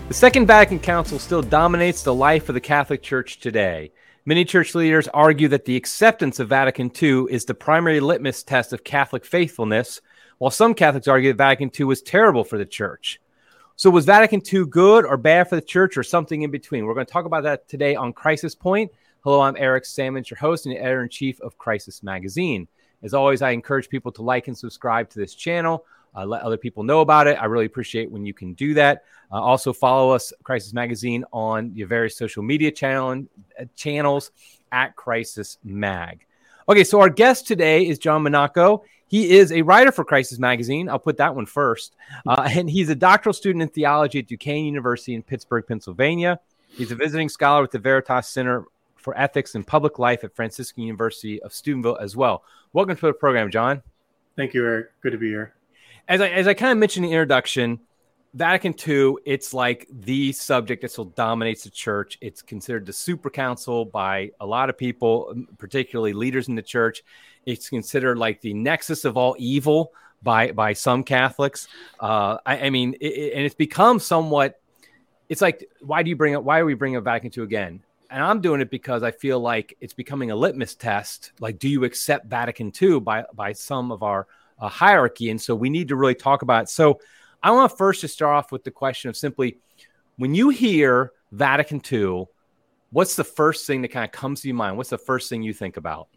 The Second Vatican Council still dominates the life of the Catholic Church today. Many church leaders argue that the acceptance of Vatican II is the primary litmus test of Catholic faithfulness, while some Catholics argue that Vatican II was terrible for the church. So was Vatican II good or bad for the church, or something in between? We're going to talk about that today on Crisis Point. Hello, I'm Eric Sammons, your host and editor-in-chief of Crisis Magazine. As always, I encourage people to like and subscribe to this channel. Let other people know about it. I really appreciate when you can do that. Also follow us, Crisis Magazine, on your various social media channels at Crisis Mag. Okay, so our guest today is John Monaco. He is a writer for Crisis Magazine. I'll put that one first. And he's a doctoral student in theology at Duquesne University in Pittsburgh, Pennsylvania. He's a visiting scholar with the Veritas Center for Ethics and Public Life at Franciscan University of Steubenville as well. Welcome to the program, John. Thank you, Eric. Good to be here. As I kind of mentioned in the introduction, Vatican II, it's like the subject that still dominates the church. It's considered the super council by a lot of people, particularly leaders in the church. It's considered like the nexus of all evil by some Catholics. I mean, and it's become somewhat, it's like, why are we bringing up Vatican II again? And I'm doing it because I feel like it's becoming a litmus test. Like, do you accept Vatican II by some of our hierarchy? And so we need to really talk about it. So I want to first just start off with the question of simply, when you hear Vatican II, what's the first thing that kind of comes to your mind? What's the first thing you think about?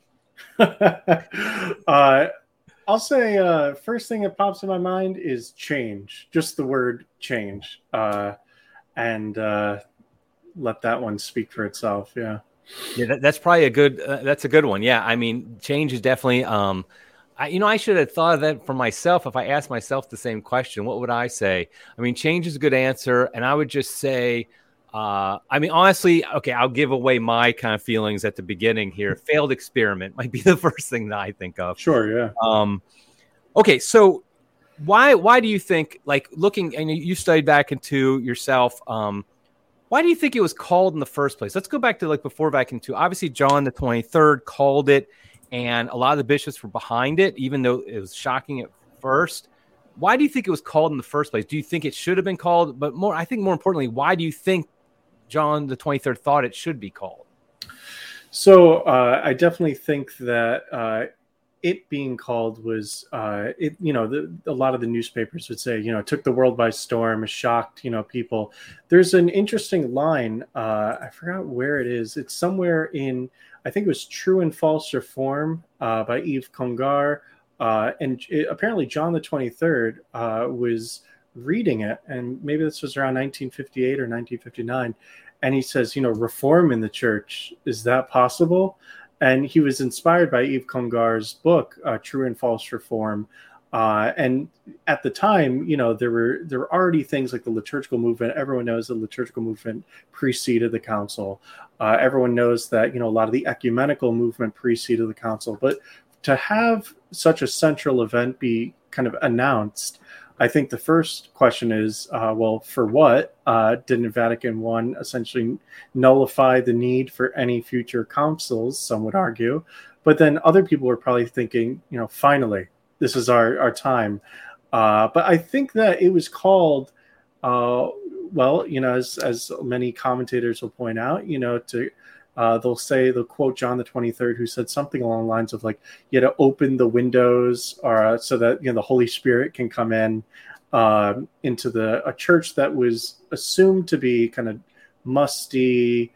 I'll say first thing that pops in my mind is change, just the word change, and let that one speak for itself. Yeah, that's probably a good one. Yeah, I mean, change is definitely. I should have thought of that for myself. If I asked myself the same question, what would I say? I mean, change is a good answer. And I would just say, honestly, okay, I'll give away my kind of feelings at the beginning here. Failed experiment might be the first thing that I think of. Sure, yeah. Okay, so why do you think, like, looking, and you studied Vatican II yourself, why do you think it was called in the first place? Let's go back to like before Vatican II. Obviously, John the 23rd called it, and a lot of the bishops were behind it, even though it was shocking at first. Why do you think it was called in the first place? Do you think it should have been called? But more importantly, why do you think John the 23rd thought it should be called? So I definitely think that it being called was, a lot of the newspapers would say, it took the world by storm, shocked, people. There's an interesting line. I forgot where it is. It's somewhere in, I think it was True and False Reform by Yves Congar. Apparently John the 23rd was reading it, and maybe this was around 1958 or 1959. And he says, reform in the church, is that possible? And he was inspired by Yves Congar's book, True and False Reform. And at the time, there were already things like the liturgical movement. Everyone knows the liturgical movement preceded the council. Everyone knows that, a lot of the ecumenical movement preceded the council. But to have such a central event be kind of announced, I think the first question is, for what? Didn't Vatican I essentially nullify the need for any future councils, some would argue? But then other people were probably thinking, finally, this is our time. But I think that it was called, as many commentators will point out, they'll quote John the 23rd, who said something along the lines of like, you had to open the windows so that, the Holy Spirit can come in into a church that was assumed to be kind of musty,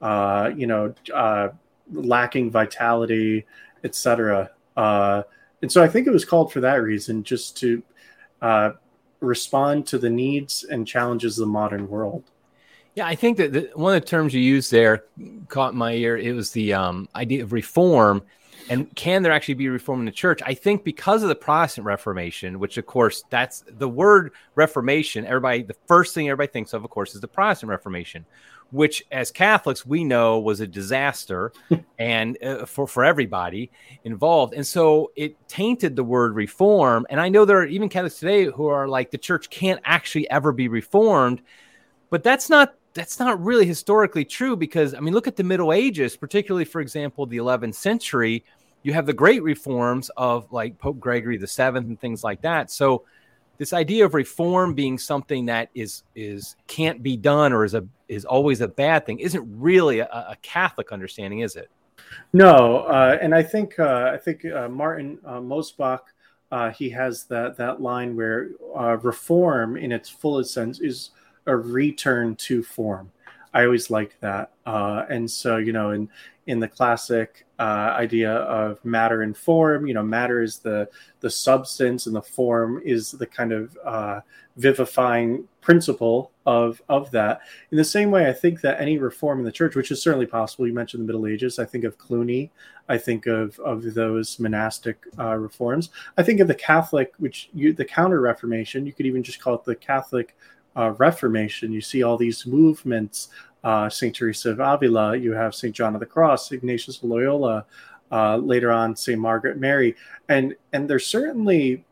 lacking vitality, etc. And so I think it was called for that reason, just to respond to the needs and challenges of the modern world. Yeah, I think that one of the terms you used there caught my ear. It was the idea of reform. And can there actually be reform in the church? I think because of the Protestant Reformation, which, of course, that's the word Reformation. The first thing everybody thinks of course, is the Protestant Reformation, which as Catholics, we know was a disaster and for everybody involved. And so it tainted the word reform. And I know there are even Catholics today who are like, the church can't actually ever be reformed. But that's not really historically true, because, I mean, look at the Middle Ages, particularly, for example, the 11th century. You have the great reforms of like Pope Gregory VII and things like that. So this idea of reform being something that is can't be done or is always a bad thing isn't really a Catholic understanding, is it? No, and I think Martin Mosbach, he has that line where reform in its fullest sense is a return to form. I always like that, and so in the classic idea of matter and form, matter is the substance, and the form is the kind of vivifying principle of that. In the same way, I think that any reform in the church, which is certainly possible, you mentioned the Middle Ages. I think of Cluny. I think of those monastic reforms. I think of the Catholic, the Counter Reformation. You could even just call it the Catholic Reformation. You see all these movements. St. Teresa of Avila, you have St. John of the Cross, Ignatius of Loyola, later on St. Margaret Mary, and there's certainly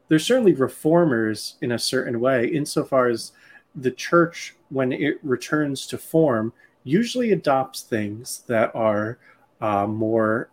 reformers in a certain way, insofar as the church, when it returns to form, usually adopts things that are more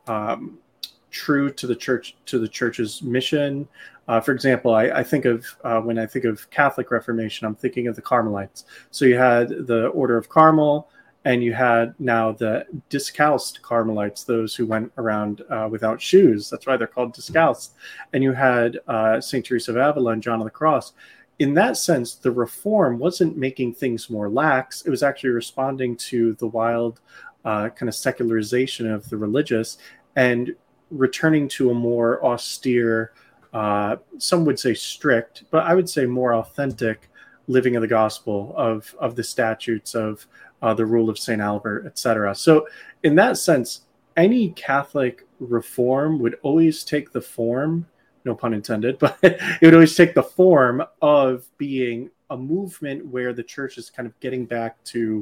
true to the church's mission. For example, I think of when I think of Catholic Reformation, I'm thinking of the Carmelites. So you had the Order of Carmel, and you had now the discalced Carmelites, those who went around without shoes. That's why they're called discalced. And you had St. Teresa of Avila and John of the Cross. In that sense, the reform wasn't making things more lax. It was actually responding to the wild kind of secularization of the religious and returning to a more austere, some would say strict, but I would say more authentic living of the gospel, of the statutes, of the rule of St. Albert, etc. So in that sense, any Catholic reform would always take the form, no pun intended, but it would always take the form of being a movement where the church is kind of getting back to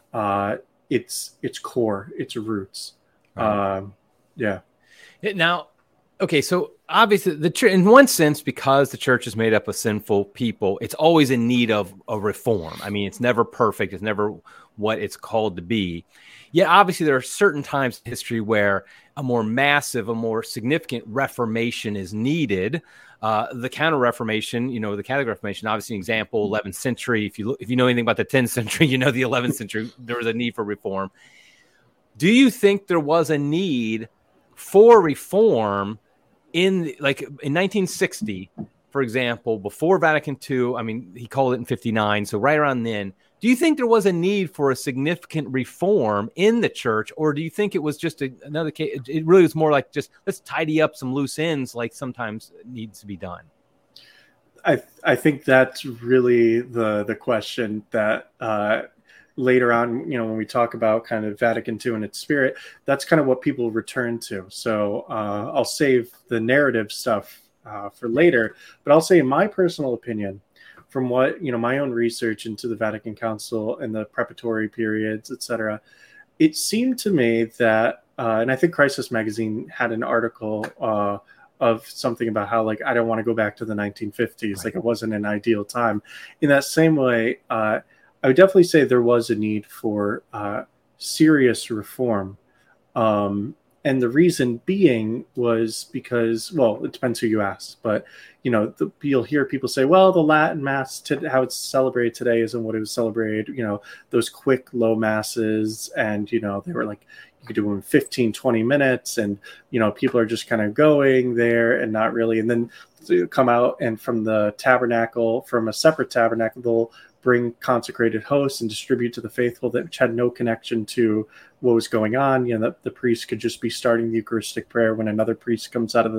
its core, its roots. Right. Yeah. Now, okay, so obviously, in one sense, because the church is made up of sinful people, it's always in need of a reform. I mean, it's never perfect. It's never what it's called to be. Yet, obviously, there are certain times in history where a more massive, a more significant reformation is needed. The Counter-Reformation, the Catholic Reformation, obviously an example, 11th century. If you know anything about the 10th century, the 11th century, there was a need for reform. Do you think there was a need for reform in 1960, for example, before Vatican II? I mean, he called it in 59, so right around then. Do you think there was a need for a significant reform in the church, or do you think it was just another case? It really was more like just let's tidy up some loose ends, like sometimes needs to be done. I think that's really the question that later on, when we talk about kind of Vatican II and its spirit, that's kind of what people return to. So I'll save the narrative stuff for later, but I'll say in my personal opinion, from what, my own research into the Vatican Council and the preparatory periods, etc., it seemed to me that, and I think Crisis Magazine had an article of something about how, I don't want to go back to the 1950s, right. It wasn't an ideal time. In that same way, I would definitely say there was a need for serious reform. And the reason being was because, well, it depends who you ask, but, you'll hear people say, well, the Latin Mass, how it's celebrated today isn't what it was celebrated, those quick low masses. And, they were you could do them in 15, 20 minutes. And, people are just kind of going there and not really. And then to come out and from the tabernacle, from a separate tabernacle, they'll bring consecrated hosts and distribute to the faithful that had no connection to what was going on. The priest could just be starting the Eucharistic prayer when another priest comes out of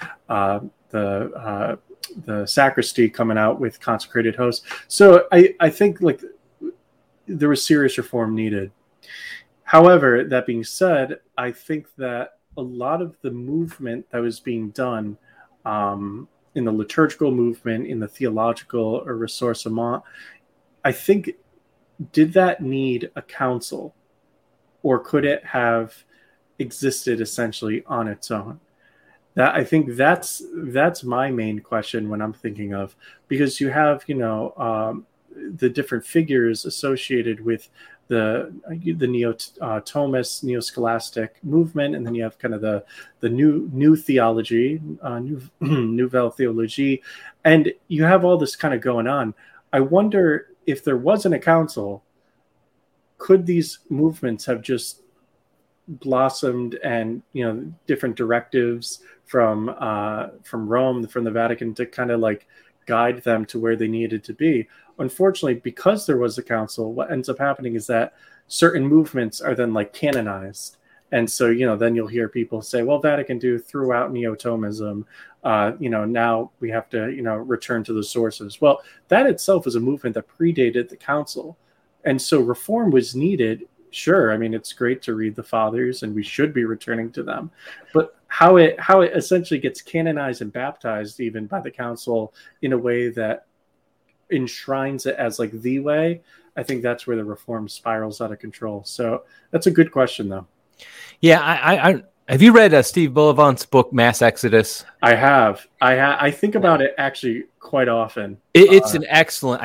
the sacristy, coming out with consecrated hosts. So I think there was serious reform needed. However, that being said, I think that a lot of the movement that was being done in the liturgical movement, in the theological or ressourcement, I think, did that need a council, or could it have existed essentially on its own? I think that's my main question when I'm thinking of, because you have, the different figures associated with Neo-Thomist, Neo-Scholastic movement, and then you have kind of the new theology, Nouvelle Theologie, and you have all this kind of going on. I wonder if there wasn't a council, could these movements have just blossomed, and different directives from Rome, from the Vatican, to kind of like guide them to where they needed to be? Unfortunately, because there was a council, what ends up happening is that certain movements are then like canonized. And so, then you'll hear people say, well, Vatican II threw out Neo-Thomism. Now we have to, return to the sources. Well, that itself is a movement that predated the council. And so reform was needed. Sure. I mean, it's great to read the fathers, and we should be returning to them. But how it essentially gets canonized and baptized even by the council in a way that enshrines it as like the way, I think that's where the reform spirals out of control. So that's a good question, though. Yeah, I have you read Steve Bullivant's book Mass Exodus? I have. I think about it actually quite often. It's an excellent.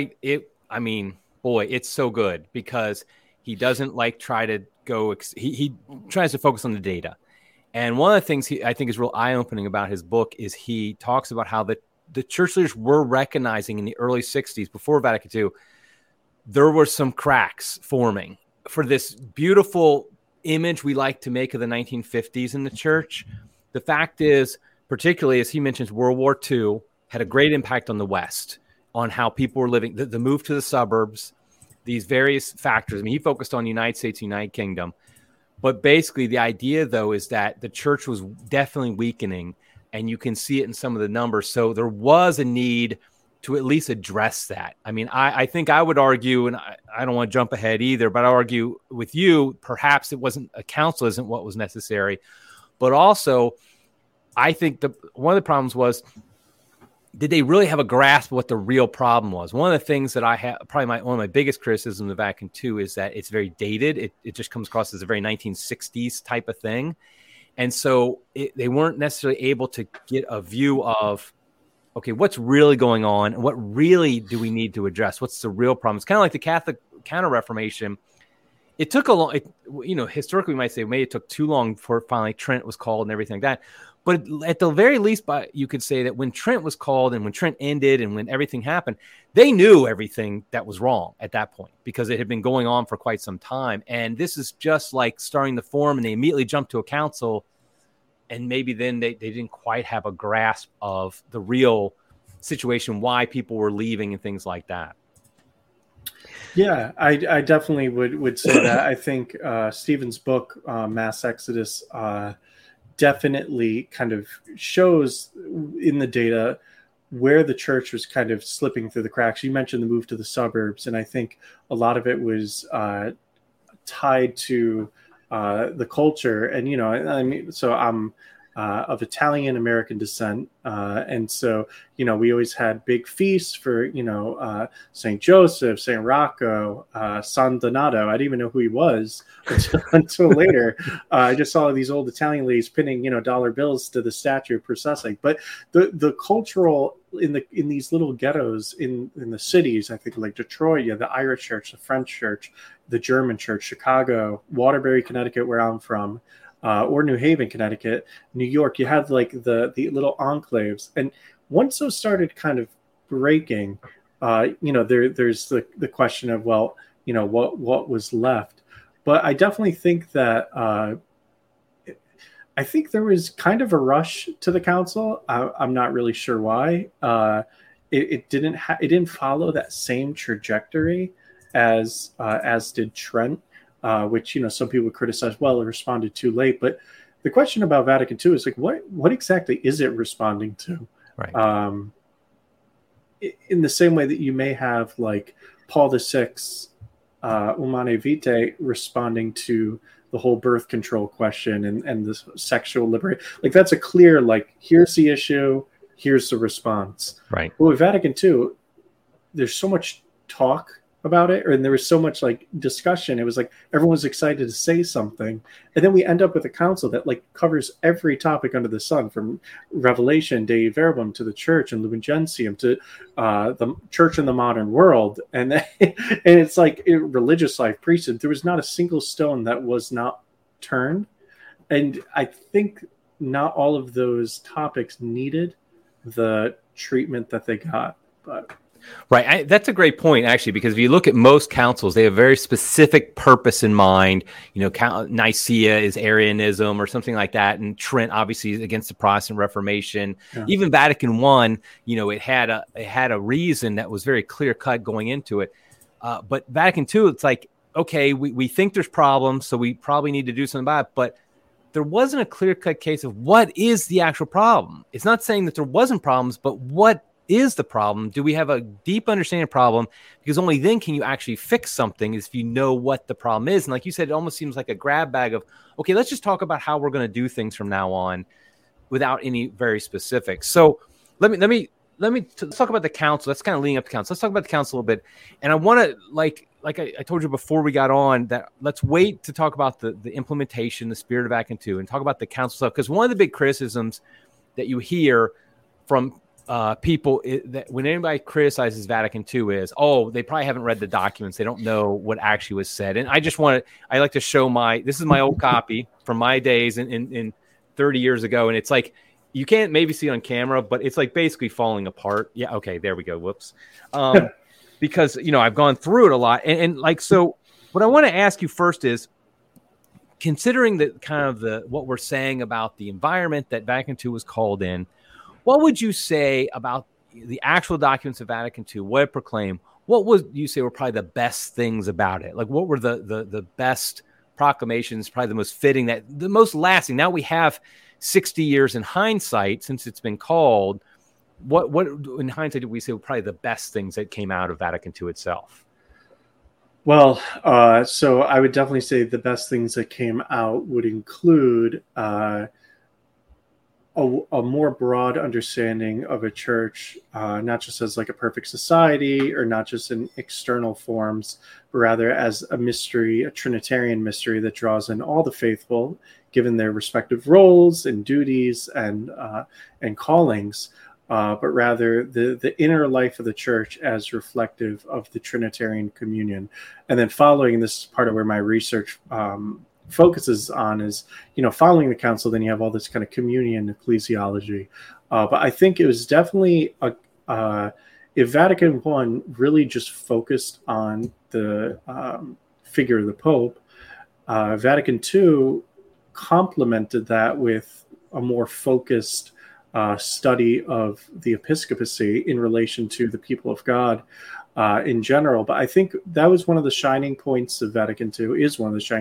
Boy, it's so good because he doesn't like try to go. He tries to focus on the data, and one of the things I think is real eye opening about his book is he talks about how the church leaders were recognizing in the early 60s, before Vatican II, there were some cracks forming for this beautiful image we like to make of the 1950s in the church. The fact is, particularly as he mentions, World War II had a great impact on the West, on how people were living, the move to the suburbs, these various factors. I mean, he focused on the United States, United Kingdom. But basically the idea, though, is that the church was definitely weakening, and you can see it in some of the numbers. So there was a need to at least address that. I mean, I think I would argue, and I don't want to jump ahead either, but I argue with you, perhaps it wasn't a council isn't what was necessary. But also, I think one of the problems was, did they really have a grasp of what the real problem was? One of the things that I have, probably one of my biggest criticisms of Vatican II, is that it's very dated. It just comes across as a very 1960s type of thing. And so they weren't necessarily able to get a view of, okay, what's really going on? And what really do we need to address? What's the real problem? It's kind of like the Catholic Counter-Reformation. It took a long, historically we might say maybe it took too long before finally Trent was called and everything like that. But at the very least, you could say that when Trent was called and when Trent ended and when everything happened, they knew everything that was wrong at that point because it had been going on for quite some time. And this is just like starting the form, and they immediately jumped to a council, and maybe then they didn't quite have a grasp of the real situation, why people were leaving and things like that. Yeah, I definitely would say that. I think Stephen's book, Mass Exodus, definitely kind of shows in the data where the church was kind of slipping through the cracks. You mentioned the move to the suburbs, and I think a lot of it was tied to the culture. And, I mean, so I'm of Italian American descent. And so, we always had big feasts for, St. Joseph, St. Rocco, San Donato. I didn't even know who he was until later. I just saw these old Italian ladies pinning, dollar bills to the statue processing. But the cultural in these little ghettos in the cities, I think like Detroit, you have the Irish church, the French church, the German church, Chicago, Waterbury, Connecticut, where I'm from, or New Haven, Connecticut, New York. You had like the little enclaves, and once those started kind of breaking, there's the question of, well, what was left. But I definitely think that I think there was kind of a rush to the council. I'm not really sure why. It didn't follow that same trajectory as did Trent, which some people criticize. Well, it responded too late. But the question about Vatican II is like, what exactly is it responding to? Right. In the same way that you may have like Paul VI, Humanae Vitae, responding to the whole birth control question and the sexual liberation. Like that's a clear, like, here's the issue, here's the response. Right. But with Vatican II, there's so much talk about it, and there was so much like discussion. It was like everyone was excited to say something, and then we end up with a council that like covers every topic under the sun, from Revelation, Dei Verbum, to the Church and Lumen Gentium, to the Church in the modern world, and and it's like religious life, priesthood. There was not a single stone that was not turned, and I think not all of those topics needed the treatment that they got, but. Right. That's a great point, actually, because if you look at most councils, they have a very specific purpose in mind. Nicaea is Arianism or something like that. And Trent, obviously, is against the Protestant Reformation. Yeah. Even Vatican I, it had a reason that was very clear cut going into it. But Vatican II, it's like, okay, we think there's problems, so we probably need to do something about it. But there wasn't a clear cut case of what is the actual problem. It's not saying that there wasn't problems, but what is the problem? Do we have a deep understanding of the problem? Because only then can you actually fix something, is if you know what the problem is. And like you said, it almost seems like a grab bag of, okay, let's just talk about how we're going to do things from now on without any very specifics. So let's talk about the council. That's kind of leading up to council. Let's talk about the council a little bit. And I want to, like I told you before we got on, that let's wait to talk about the implementation, the spirit of Vatican II, and talk about the council stuff. Because one of the big criticisms that you hear from people that when anybody criticizes Vatican II is, they probably haven't read the documents. They don't know what actually was said. And I like to show this is my old copy from my days in 30 years ago. And it's like, you can't maybe see on camera, but it's like basically falling apart. Yeah. Okay. There we go. Whoops. Because, I've gone through it a lot. And like, so what I want to ask you first is, considering the kind of what we're saying about the environment that Vatican II was called in, what would you say about the actual documents of Vatican II, what it proclaimed? What would you say were probably the best things about it? Like, what were the best proclamations, probably the most fitting, the most lasting? Now we have 60 years in hindsight since it's been called. What in hindsight did we say were probably the best things that came out of Vatican II itself? Well, so I would definitely say the best things that came out would include a more broad understanding of a church, not just as like a perfect society or not just in external forms, but rather as a mystery, a Trinitarian mystery that draws in all the faithful, given their respective roles and duties and callings, but rather the inner life of the church as reflective of the Trinitarian communion. And then following, this is part of where my research focuses on, is following the council, then you have all this kind of communion ecclesiology, but I think it was definitely if Vatican I really just focused on the figure of the Pope, Vatican II complemented that with a more focused study of the episcopacy in relation to the people of God in general. But I think that was one of the shining points of Vatican II, is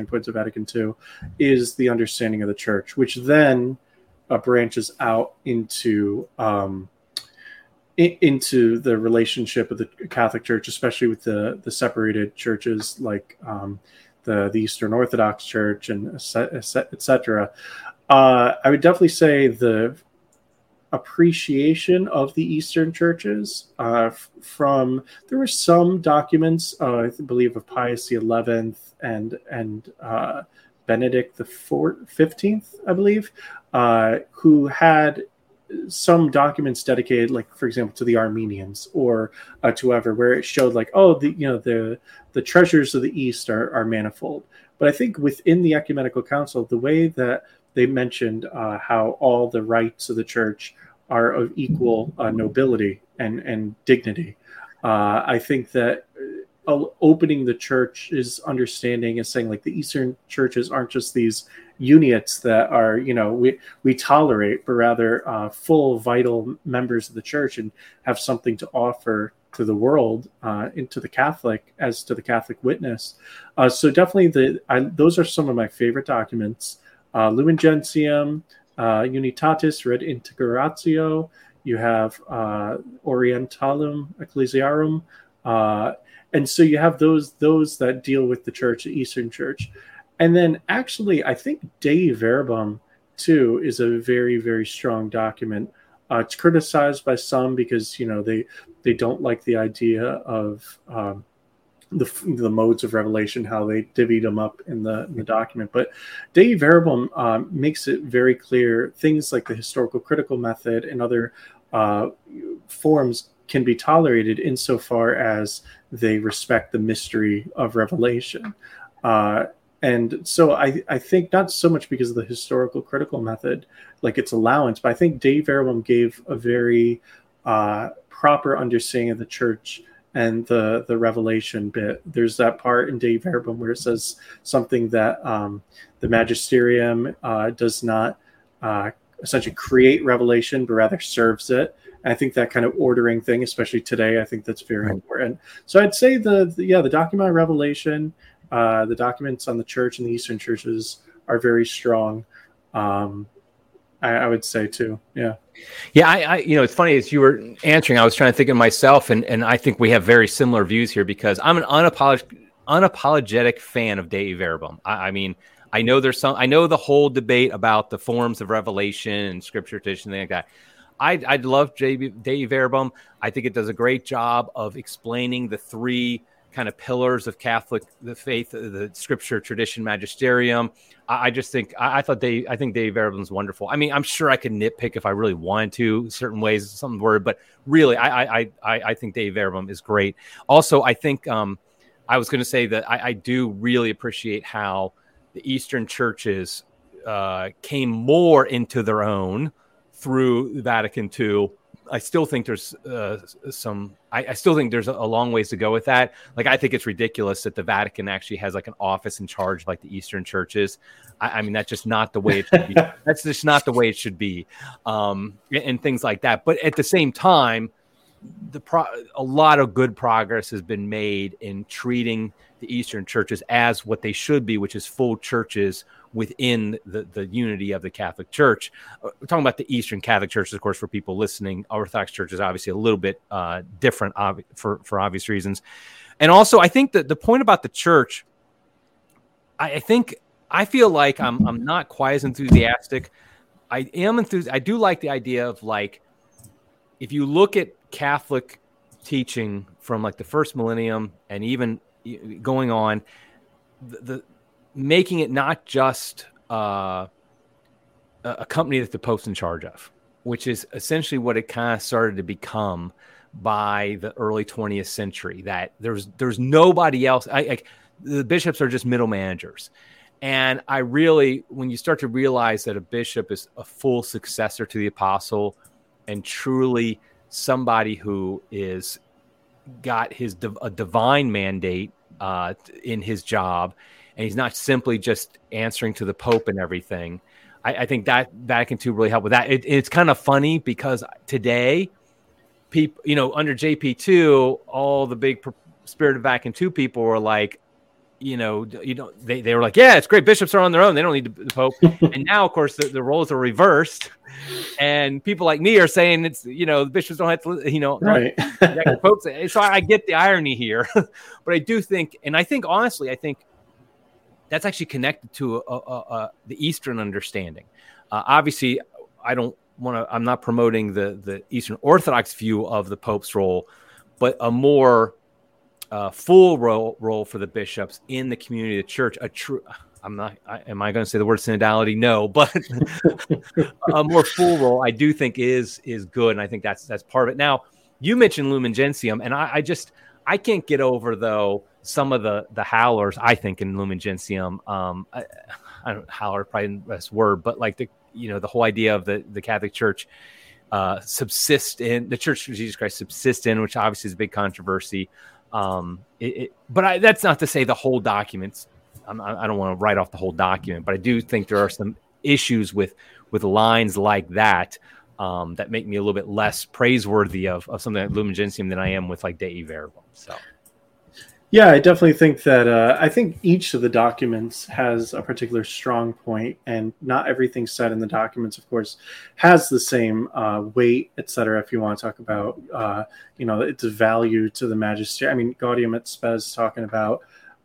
the understanding of the church, which then branches out into the relationship of the Catholic Church, especially with the separated churches like the Eastern Orthodox Church and et cetera. I would definitely say the appreciation of the Eastern churches from, there were some documents, I believe of Pius XI and Benedict XV, I believe, who had some documents dedicated, like for example, to the Armenians or to whoever, where it showed like, the treasures of the East are manifold. But I think within the Ecumenical Council, the way that they mentioned how all the rights of the church are of equal nobility and dignity. I think that opening the church's understanding is saying like the Eastern churches aren't just these unions that are, we tolerate, but rather full vital members of the church and have something to offer to the world, into the Catholic, as to the Catholic witness. So definitely those are some of my favorite documents. Lumen Gentium, Unitatis Redintegratio, you have Orientalum Ecclesiarum, and so you have those that deal with the church, the Eastern Church. And then actually, I think Dei Verbum, too, is a very, very strong document. It's criticized by some because, they don't like the idea of the modes of revelation, how they divvied them up in the document. But Dei Verbum makes it very clear things like the historical critical method and other forms can be tolerated insofar as they respect the mystery of revelation. And so I think not so much because of the historical critical method, like its allowance, but I think Dei Verbum gave a very proper understanding of the church and the revelation bit. There's that part in Dei Verbum where it says something that the magisterium does not essentially create revelation, but rather serves it. And I think that kind of ordering thing, especially today, I think that's very important. So I'd say the document on revelation, the documents on the church and the Eastern churches are very strong. I would say too. Yeah. Yeah. I it's funny as you were answering, I was trying to think of myself, and I think we have very similar views here because I'm an unapologetic fan of Dei Verbum. I mean, I know the whole debate about the forms of revelation and scripture tradition, thing like that. I love Dei Verbum. I think it does a great job of explaining the three kind of pillars of Catholic, the faith, the scripture, tradition, magisterium. I think Dei Verbum is wonderful. I mean, I'm sure I could nitpick if I really wanted to certain ways, some word, but really, I think Dei Verbum is great. Also, I think I was going to say that I do really appreciate how the Eastern churches came more into their own through Vatican II. I still think there's I still think there's a long ways to go with that. Like, I think it's ridiculous that the Vatican actually has like an office in charge of like the Eastern churches. I mean, that's just not the way it should be. That's just not the way it should be. And things like that. But at the same time, a lot of good progress has been made in treating the Eastern churches as what they should be, which is full churches within the unity of the Catholic Church. We're talking about the Eastern Catholic Churches, of course, for people listening. Orthodox Church is obviously a little bit different for obvious reasons. And also, I think that the point about the church, I feel like I'm not quite as enthusiastic. I do like the idea of, like, if you look at Catholic teaching from like the first millennium and even going on, the making it not just a company that the Pope's in charge of, which is essentially what it kind of started to become by the early 20th century, that there's nobody else. The bishops are just middle managers. And when you start to realize that a bishop is a full successor to the apostle and truly somebody who is got a divine mandate in his job, and he's not simply just answering to the Pope and everything. I think that Vatican II really helped with that. It's kind of funny because today, people, under JP2, all the big Spirit of Vatican II people were like, they were like, yeah, it's great. Bishops are on their own. They don't need the Pope. And now, of course, the roles are reversed. And people like me are saying it's, the bishops don't have to, right. The Pope. So I get the irony here. But I do think, and I think, honestly, that's actually connected to the Eastern understanding. Obviously, I'm not promoting the Eastern Orthodox view of the Pope's role, but a more full role for the bishops in the community of the church. Am I going to say the word synodality? No, but a more full role, I do think is good, and I think that's part of it. Now, you mentioned Lumen Gentium, and I can't get over, though, some of the howlers, I think, in Lumen Gentium. I don't howler, probably the best word, but like the whole idea of the Catholic Church subsist in the Church of Jesus Christ subsist in, which obviously is a big controversy. But that's not to say the whole documents. I don't want to write off the whole document, but I do think there are some issues with lines like that that make me a little bit less praiseworthy of something like Lumen Gentium than I am with like Dei Verbum. So. Yeah, I definitely think that I think each of the documents has a particular strong point, and not everything said in the documents, of course, has the same weight, etc. If you want to talk about, its value to the magisterium. I mean, Gaudium et Spes talking about,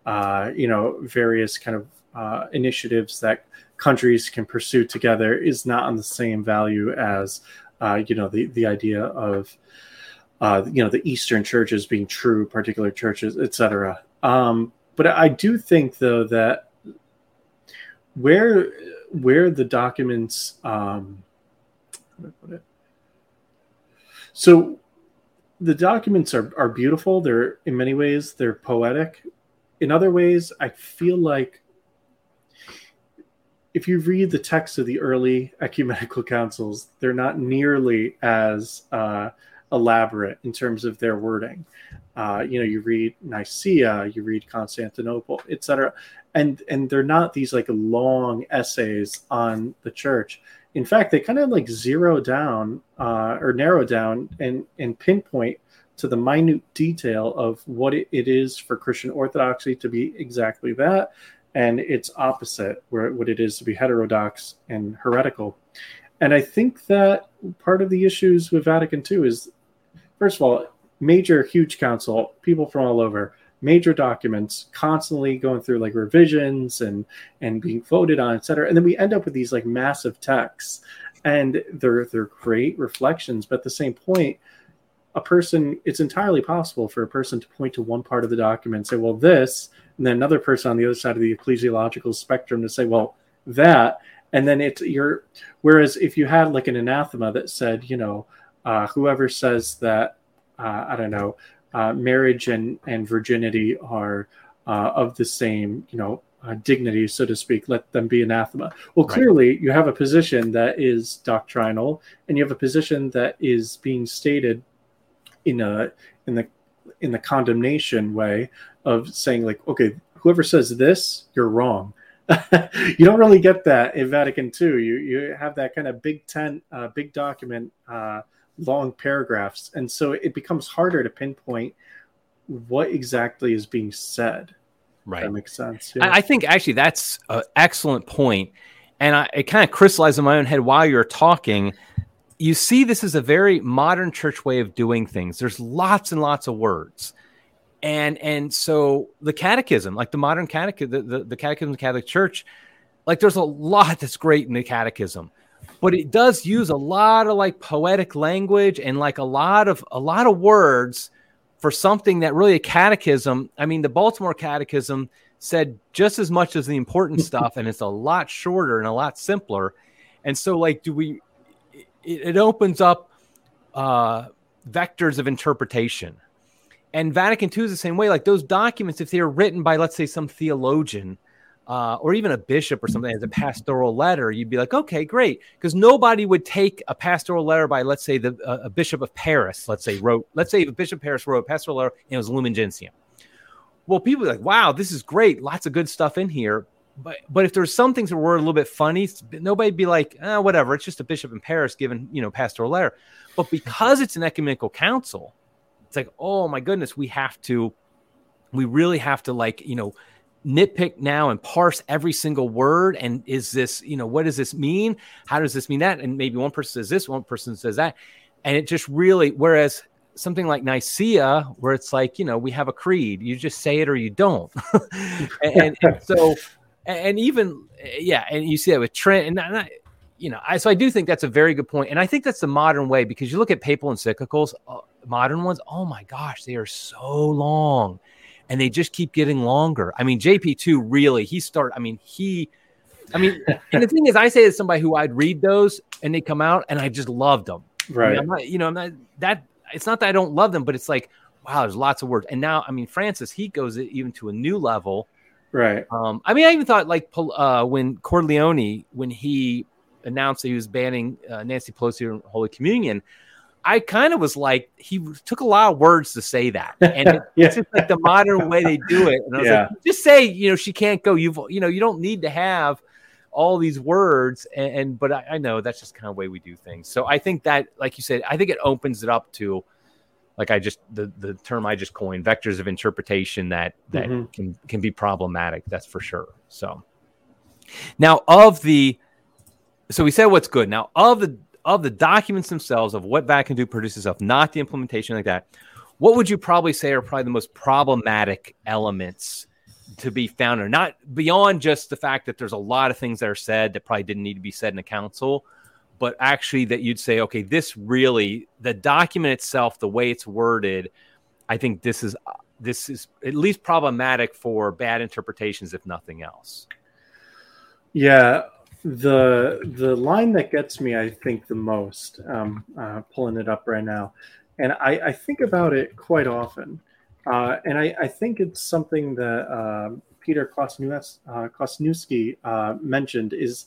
various kind of initiatives that countries can pursue together is not on the same value as, the idea of, the Eastern churches being true particular churches, etc. But I do think, though, that where the documents, how do I put it? So the documents are beautiful. They're, in many ways, they're poetic. In other ways, I feel like if you read the text of the early ecumenical councils, they're not nearly as elaborate in terms of their wording. You read Nicaea, you read Constantinople, etc., and they're not these like long essays on the church. In fact, they kind of like zero down or narrow down and pinpoint to the minute detail of what it is for Christian orthodoxy to be exactly that, and its opposite, what it is to be heterodox and heretical. And I think that part of the issues with Vatican II is, first of all, major, huge council, people from all over, major documents, constantly going through like revisions and being voted on, et cetera. And then we end up with these like massive texts, and they're great reflections. But at the same point, it's entirely possible for a person to point to one part of the document and say, well, this, and then another person on the other side of the ecclesiological spectrum to say, well, that, and then whereas if you had like an anathema that said, whoever says that, marriage and virginity are of the same, dignity, so to speak, let them be anathema. Well, clearly you have a position that is doctrinal, and you have a position that is being stated in the condemnation way of saying like, okay, whoever says this, you're wrong. You don't really get that in Vatican II. You have that kind of big document, long paragraphs, and so it becomes harder to pinpoint what exactly is being said. Right. That makes sense. Yeah. I think actually that's an excellent point, and it kind of crystallized in my own head while you're talking. You see, this is a very modern church way of doing things. There's lots and lots of words. And so the catechism, like the modern catechism, the catechism of the Catholic Church, like there's a lot that's great in the catechism, but it does use a lot of like poetic language and like a lot of words for something that really a catechism. I mean, the Baltimore Catechism said just as much as the important stuff, and it's a lot shorter and a lot simpler. And so like, it opens up vectors of interpretation. And Vatican II is the same way. Like those documents, if they are written by, let's say, some theologian or even a bishop or something as a pastoral letter, you'd be like, okay, great. Because nobody would take a pastoral letter by, let's say, a bishop of Paris, let's say if Bishop of Paris wrote a pastoral letter and it was Lumen Gentium. Well, people are like, wow, this is great. Lots of good stuff in here. But if there's some things that were a little bit funny, nobody'd be like, whatever. It's just a bishop in Paris giving, pastoral letter. But because it's an ecumenical council, it's like, oh my goodness, we really have to like, nitpick now and parse every single word. And is this, what does this mean? How does this mean that? And maybe one person says this, one person says that. And it just really, whereas something like Nicaea, where it's like, we have a creed, you just say it or you don't. and so, and even, and you see that with Trent, and so I do think that's a very good point. And I think that's the modern way, because you look at papal encyclicals, modern ones, oh my gosh, they are so long and they just keep getting longer. I mean, JP2 really, and the thing is, I say to somebody who I'd read those and they come out and I just loved them. Right. I'm not that it's not that I don't love them, but it's like, wow, there's lots of words. And now, Francis, he goes even to a new level. Right. I even thought like when Cordileone, when he announced that he was banning Nancy Pelosi from Holy Communion, I kind of was like, he took a lot of words to say that. And it's just like the modern way they do it. And I was like, just say, she can't go. You don't need to have all these words. But I know that's just kind of the way we do things. So I think that, like you said, I think it opens it up to, like the term I just coined, vectors of interpretation that can be problematic. That's for sure. So now so we said what's good. Now of the documents themselves, of what Vatican II produces of, not the implementation like that, what would you probably say are probably the most problematic elements to be found, or not beyond just the fact that there's a lot of things that are said that probably didn't need to be said in a council, but actually that you'd say, okay, this really, the document itself, the way it's worded, I think this is this is at least problematic for bad interpretations, if nothing else. Yeah, the line that gets me, I think, the most, pulling it up right now, and I think about it quite often, and I think it's something that Peter Kwasniewski mentioned is.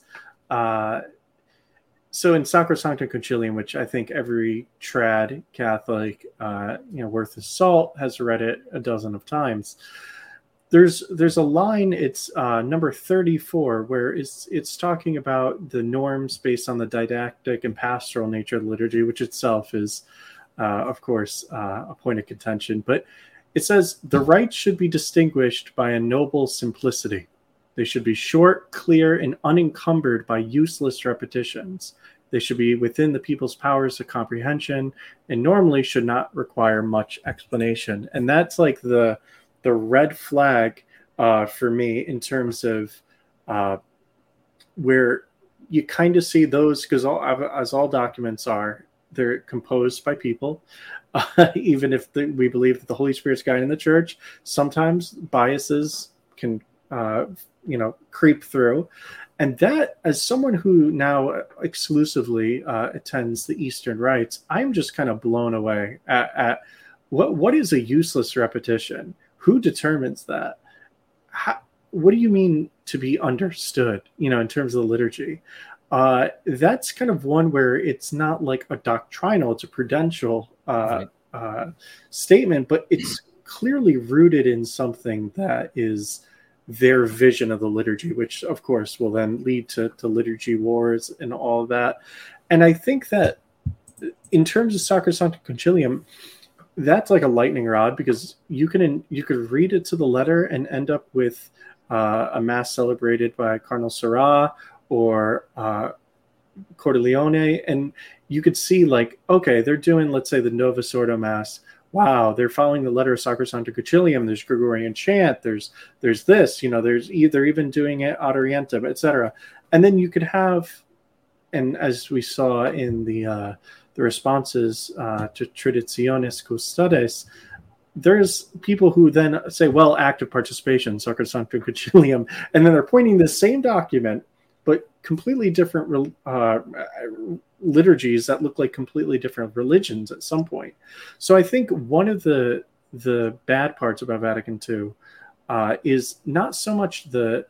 So in Sacrosanctum Concilium, which I think every trad Catholic, worth his salt has read it a dozen of times. There's a line. It's number 34, where it's talking about the norms based on the didactic and pastoral nature of the liturgy, which itself is, of course, a point of contention. But it says the rites should be distinguished by a noble simplicity. They should be short, clear, and unencumbered by useless repetitions. They should be within the people's powers of comprehension, and normally should not require much explanation. And that's like the red flag for me in terms of where you kind of see those, because as all documents are, they're composed by people. Even if we believe that the Holy Spirit's guiding the church, sometimes biases can creep through. And that, as someone who now exclusively attends the Eastern rites, I'm just kind of blown away at what is a useless repetition? Who determines that? What do you mean to be understood, in terms of the liturgy? That's kind of one where it's not like a doctrinal, it's a prudential statement, but it's clearly rooted in something that is their vision of the liturgy, which of course will then lead to liturgy wars and all of that. And I think that in terms of Sacrosanctum Concilium, that's like a lightning rod, because you could read it to the letter and end up with a mass celebrated by Cardinal Sarah or Cordileone, and you could see like, okay, they're doing, let's say, the Novus Ordo Mass. Wow, they're following the letter of Sacrosanctum Concilium. There's Gregorian chant. There's this. They're even doing it ad orientem, etc. And then you could have, and as we saw in the responses to Traditionis Custodes, there's people who then say, well, active participation, Sacrosanctum Concilium, and then they're pointing the same document, but completely different liturgies that look like completely different religions at some point. So I think one of the bad parts about Vatican II is not so much the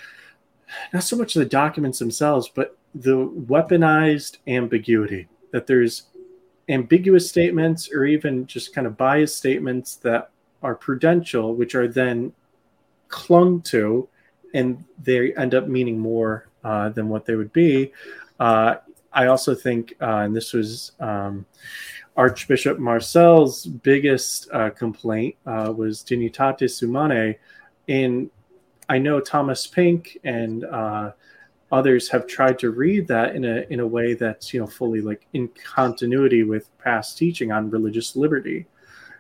documents themselves, but the weaponized ambiguity, that there's ambiguous statements or even just kind of biased statements that are prudential, which are then clung to, and they end up meaning more than what they would be. I also think, and this was Archbishop Marcel's biggest complaint, was Dignitatis Humanae. And I know Thomas Pink and others have tried to read that in a way that's fully like in continuity with past teaching on religious liberty.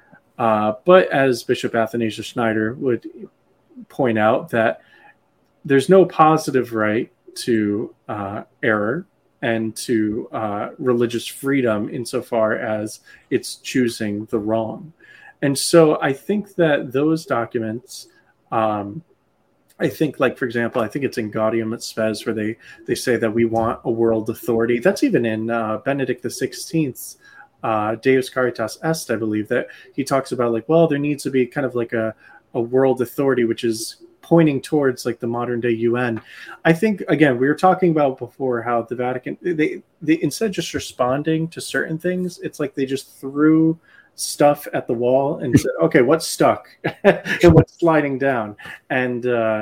But as Bishop Athanasius Schneider would point out, that there's no positive right to error and to religious freedom insofar as it's choosing the wrong. And so I think that those documents, I think, like, for example, I think it's in Gaudium et Spes, where they say that we want a world authority. That's even in Benedict XVI's Deus Caritas Est, I believe, that he talks about like, well, there needs to be kind of like a world authority, which is pointing towards like the modern day UN. I think, again, we were talking about before how the Vatican, they instead of just responding to certain things, it's like they just threw stuff at the wall and said, okay, what's stuck and what's sliding down. And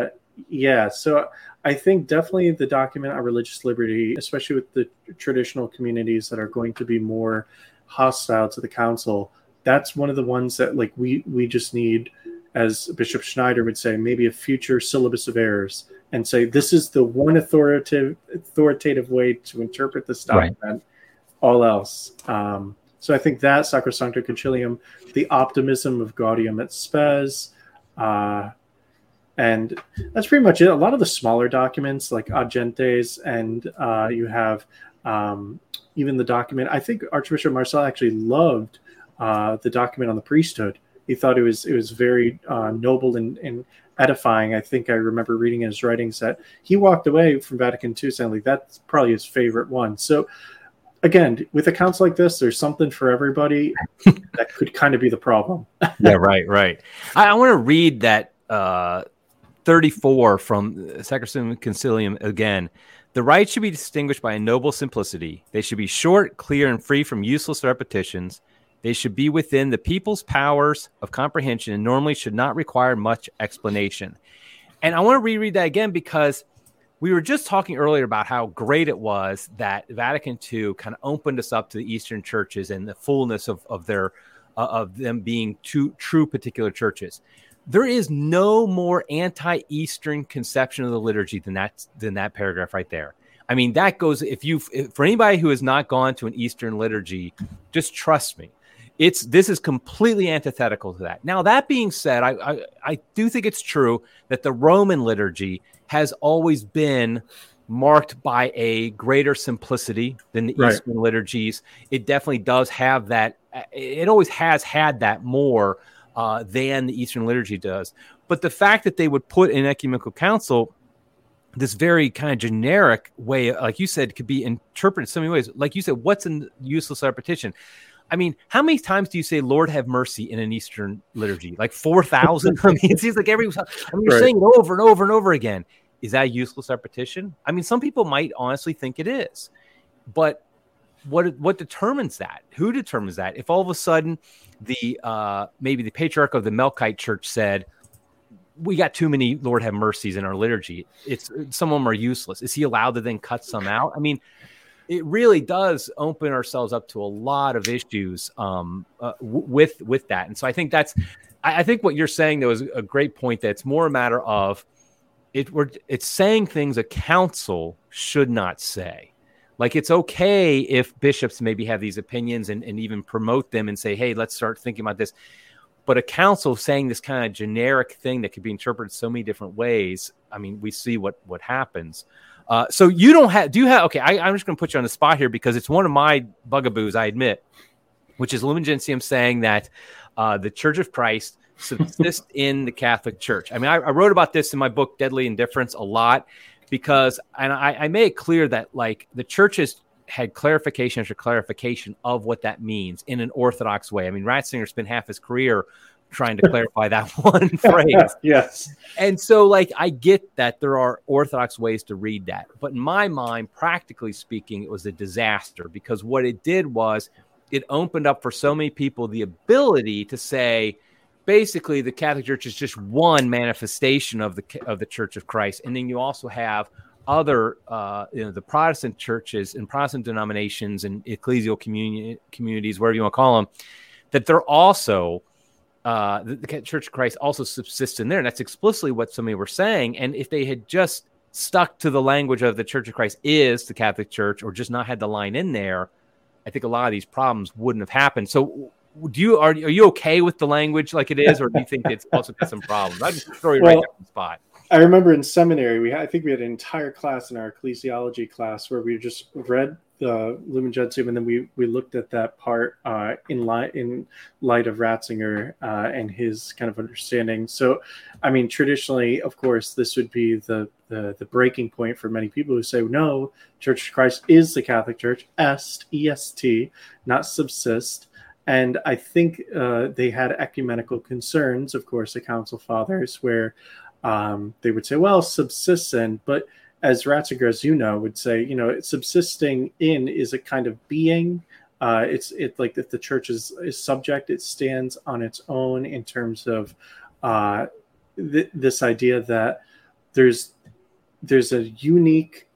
so I think definitely the document on religious liberty, especially with the traditional communities that are going to be more hostile to the council, that's one of the ones that like we just need, as Bishop Schneider would say, maybe a future syllabus of errors, and say this is the one authoritative way to interpret this document. Right. All else. So I think that Sacrosanctum Concilium, the optimism of Gaudium et Spes, and that's pretty much it. A lot of the smaller documents like Ad Gentes, and you have even the document. I think Archbishop Marcel actually loved the document on the priesthood, He thought it was very noble and edifying. I think I remember reading in his writings that he walked away from Vatican II saying like that's probably his favorite one. So again, with a council like this, there's something for everybody. That could kind of be the problem. Yeah, right. I want to read that 34 from Sacrosanctum Concilium again. The rites should be distinguished by a noble simplicity. They should be short, clear, and free from useless repetitions. They should be within the people's powers of comprehension and normally should not require much explanation. And I want to reread that again because we were just talking earlier about how great it was that Vatican II kind of opened us up to the Eastern churches and the fullness of them being true particular churches. There is no more anti-Eastern conception of the liturgy than that paragraph right there. I mean, that goes for anybody who has not gone to an Eastern liturgy, just trust me. This is completely antithetical to that. Now, that being said, I do think it's true that the Roman liturgy has always been marked by a greater simplicity than the Eastern liturgies. It definitely does have that. It always has had that more than the Eastern liturgy does. But the fact that they would put in ecumenical council this very kind of generic way, like you said, could be interpreted so many ways. Like you said, what's in useless repetition? I mean, how many times do you say "Lord have mercy" in an Eastern liturgy? Like 4,000? I mean, it seems like you're saying it over and over and over again. Is that useless repetition? I mean, some people might honestly think it is, but what determines that? Who determines that? If all of a sudden maybe the patriarch of the Melkite Church said, we got too many Lord have mercies in our liturgy, some of them are useless. Is he allowed to then cut some out? I mean, it really does open ourselves up to a lot of issues with that. And so I think I think what you're saying though is a great point, that it's more a matter of it's saying things a council should not say. Like, it's okay if bishops maybe have these opinions and even promote them and say, hey, let's start thinking about this. But a council saying this kind of generic thing that could be interpreted so many different ways, I mean, we see what happens. So you don't have, do you have, okay, I'm just going to put you on the spot here because it's one of my bugaboos, I admit, which is Lumen Gentium saying that the Church of Christ subsists in the Catholic Church. I mean, I wrote about this in my book, Deadly Indifference, a lot because, and I made it clear that like the churches had clarification after clarification of what that means in an orthodox way. I mean, Ratzinger spent half his career trying to clarify that one phrase. Yes. And so like, I get that there are orthodox ways to read that, but in my mind, practically speaking, it was a disaster because what it did was it opened up for so many people the ability to say, basically the Catholic Church is just one manifestation of the Church of Christ. And then you also have other, the Protestant churches and Protestant denominations and ecclesial communities, whatever you want to call them, that they're also, the Church of Christ also subsists in there. And that's explicitly what somebody were saying. And if they had just stuck to the language of the Church of Christ is the Catholic Church, or just not had the line in there, I think a lot of these problems wouldn't have happened. So are you okay with the language like it is, or do you think it's also got some problems? I just throw you right there on the spot. I remember in seminary, I think we had an entire class in our ecclesiology class where we just read the Lumen Gentium, and then we looked at that part in light of Ratzinger and his kind of understanding. So, I mean, traditionally, of course, this would be the breaking point for many people who say, no, Church of Christ is the Catholic Church, est, not subsist. And I think they had ecumenical concerns, of course, the Council Fathers, where they would say, well, subsists in, but as Ratzinger, as you know, would say, subsisting in is a kind of being. It's like if the church is subject, it stands on its own in terms of this idea that there's a unique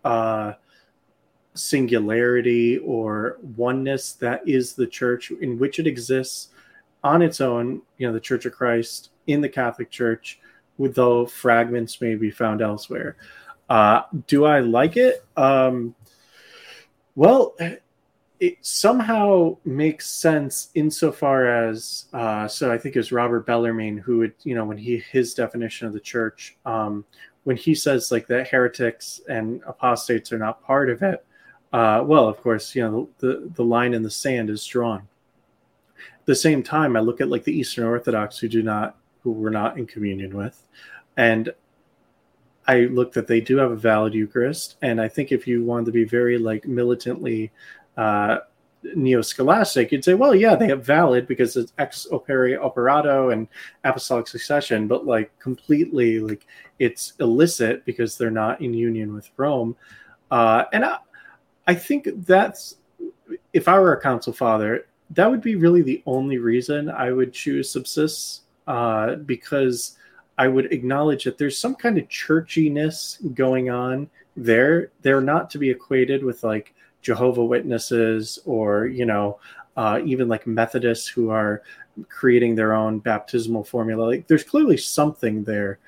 singularity or oneness that is the church, in which it exists on its own, the Church of Christ in the Catholic Church, though fragments may be found elsewhere. Do I like it? Well, it somehow makes sense insofar as, so I think it was Robert Bellarmine who would, when his definition of the church, when he says like that heretics and apostates are not part of it, well, of course, the line in the sand is drawn. At the same time, I look at like the Eastern Orthodox who we're not in communion with, and I look that they do have a valid Eucharist. And I think if you wanted to be very like militantly neo-scholastic, you'd say, well, yeah, they have valid because it's ex opere operato and apostolic succession, but like completely like it's illicit because they're not in union with Rome. And I think that's, if I were a council father, that would be really the only reason I would choose subsists, because I would acknowledge that there's some kind of churchiness going on there. They're not to be equated with like Jehovah Witnesses or, even like Methodists who are creating their own baptismal formula. Like there's clearly something there.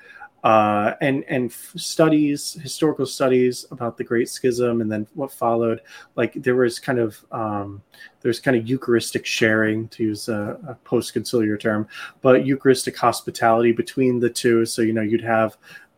And studies, historical studies about the Great Schism and then what followed, like there was kind of Eucharistic sharing, to use a post-conciliar term, but Eucharistic hospitality between the two. So, you'd have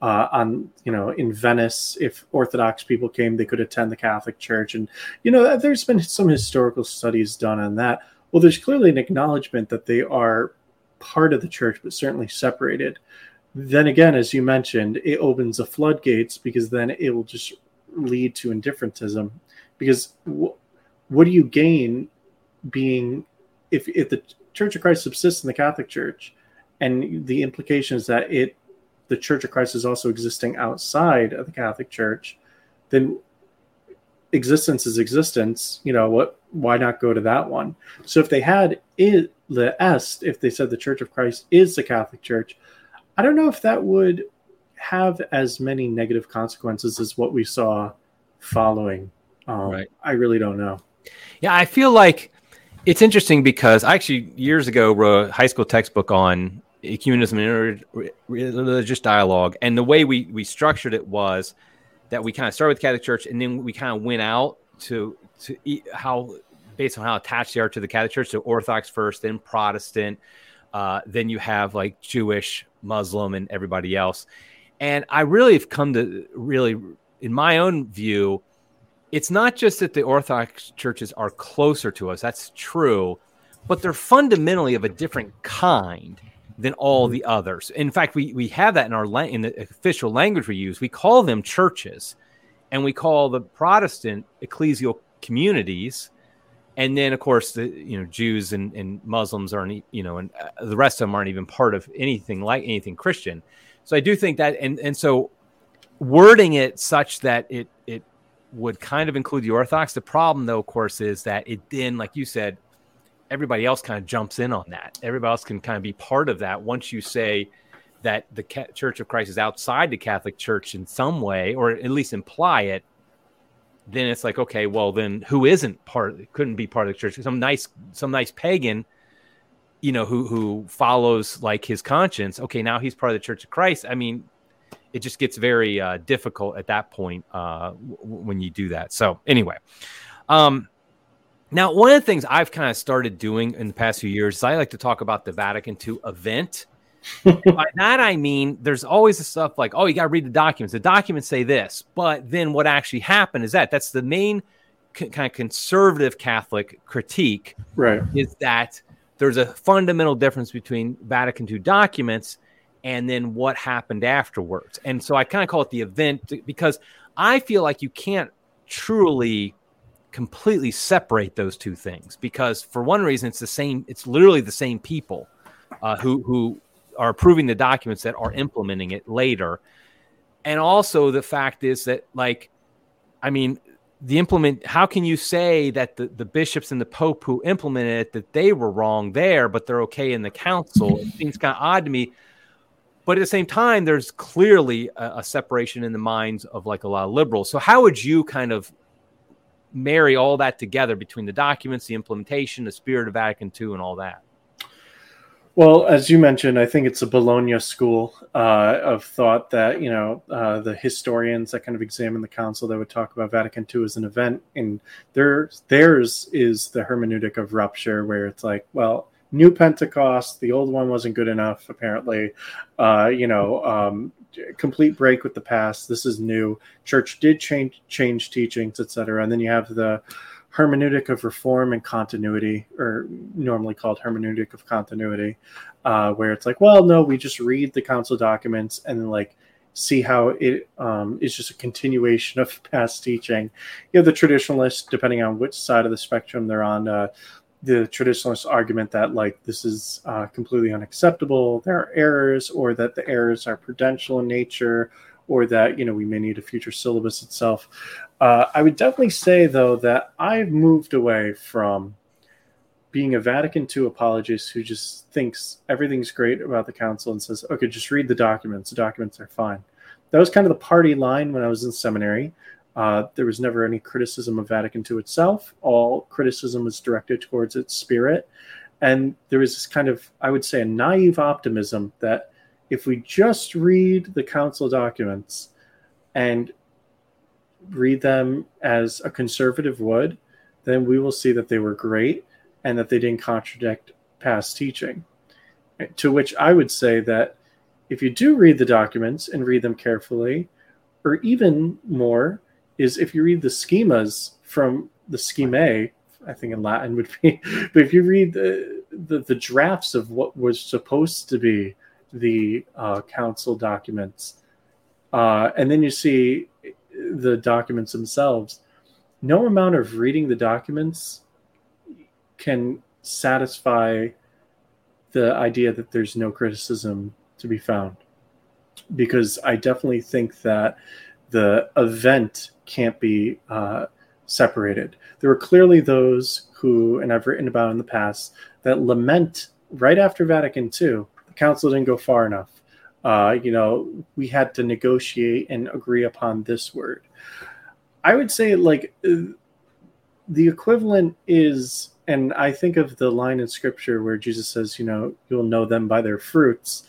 in Venice, if Orthodox people came, they could attend the Catholic Church. And, there's been some historical studies done on that. Well, there's clearly an acknowledgement that they are part of the church, but certainly separated. Then again, as you mentioned, it opens the floodgates, because then it will just lead to indifferentism. Because what do you gain being, if the Church of Christ subsists in the Catholic Church, and the implication is that the Church of Christ is also existing outside of the Catholic Church, then existence is existence. Why not go to that one? So if they had if they said the Church of Christ is the Catholic Church, I don't know if that would have as many negative consequences as what we saw following. Right. I really don't know. Yeah, I feel like it's interesting because I actually years ago wrote a high school textbook on ecumenism and interreligious dialogue. And the way we structured it was that we kind of started with the Catholic Church, and then we kind of went out to how, based on how attached they are to the Catholic Church, so Orthodox first, then Protestant, then you have like Jewish, Muslim, and everybody else. And I really have come to in my own view, it's not just that the Orthodox churches are closer to us. That's true, but they're fundamentally of a different kind than all the others. In fact, we have that in the official language we use. We call them churches, and we call the Protestant ecclesial communities. And then, of course, the Jews and Muslims aren't, and the rest of them aren't even part of anything Christian. So I do think that, and so wording it such that it would kind of include the Orthodox. The problem, though, of course, is that it then, like you said, everybody else kind of jumps in on that. Everybody else can kind of be part of that once you say that the Church of Christ is outside the Catholic Church in some way, or at least imply it. Then it's like, okay, well, then who couldn't be part of the church? Some nice pagan, who follows like his conscience. Okay, now he's part of the Church of Christ. I mean, it just gets very difficult at that point when you do that. So anyway, now one of the things I've kind of started doing in the past few years is I like to talk about the Vatican II event. By that I mean there's always the stuff like, oh, you got to read the documents. The documents say this, but then what actually happened is that's the main kind of conservative Catholic critique, right? Is that there's a fundamental difference between Vatican II documents and then what happened afterwards. And so I kind of call it the event, because I feel like you can't truly completely separate those two things, because for one reason, it's literally the same people who are approving the documents that are implementing it later. And also the fact is that, like, I mean, how can you say that the bishops and the Pope who implemented it, that they were wrong there, but they're okay in the council? It seems kind of odd to me. But at the same time, there's clearly a separation in the minds of like a lot of liberals. So how would you kind of marry all that together between the documents, the implementation, the spirit of Vatican II, and all that? Well, as you mentioned, I think it's a Bologna school of thought that, the historians that kind of examine the council that would talk about Vatican II as an event, and theirs is the hermeneutic of rupture, where it's like, well, new Pentecost, the old one wasn't good enough, apparently, complete break with the past. This is new. Church did change teachings, etc. And then you have the hermeneutic of reform and continuity, or normally called hermeneutic of continuity, where it's like, well, no, we just read the council documents and then like see how it is just a continuation of past teaching. You have the traditionalists, depending on which side of the spectrum they're on, the traditionalist argument that like this is completely unacceptable, there are errors, or that the errors are prudential in nature, or that, you know, we may need a future syllabus itself. I would definitely say, though, that I've moved away from being a Vatican II apologist who just thinks everything's great about the council and says, okay, just read the documents. The documents are fine. That was kind of the party line when I was in seminary. There was never any criticism of Vatican II itself. All criticism was directed towards its spirit. And there was this kind of, I would say, a naive optimism that if we just read the council documents and read them as a conservative would, then we will see that they were great and that they didn't contradict past teaching. To which I would say that if you do read the documents and read them carefully, or even more, is if you read the schemas from the schemae, I think in Latin would be, but if you read the drafts of what was supposed to be the council documents, and then you see the documents themselves, no amount of reading the documents can satisfy the idea that there's no criticism to be found. Because I definitely think that the event can't be separated. There were clearly those who, and I've written about in the past, that lament right after Vatican II, the council didn't go far enough. We had to negotiate and agree upon this word. I would say like the equivalent is, and I think of the line in scripture where Jesus says, you'll know them by their fruits.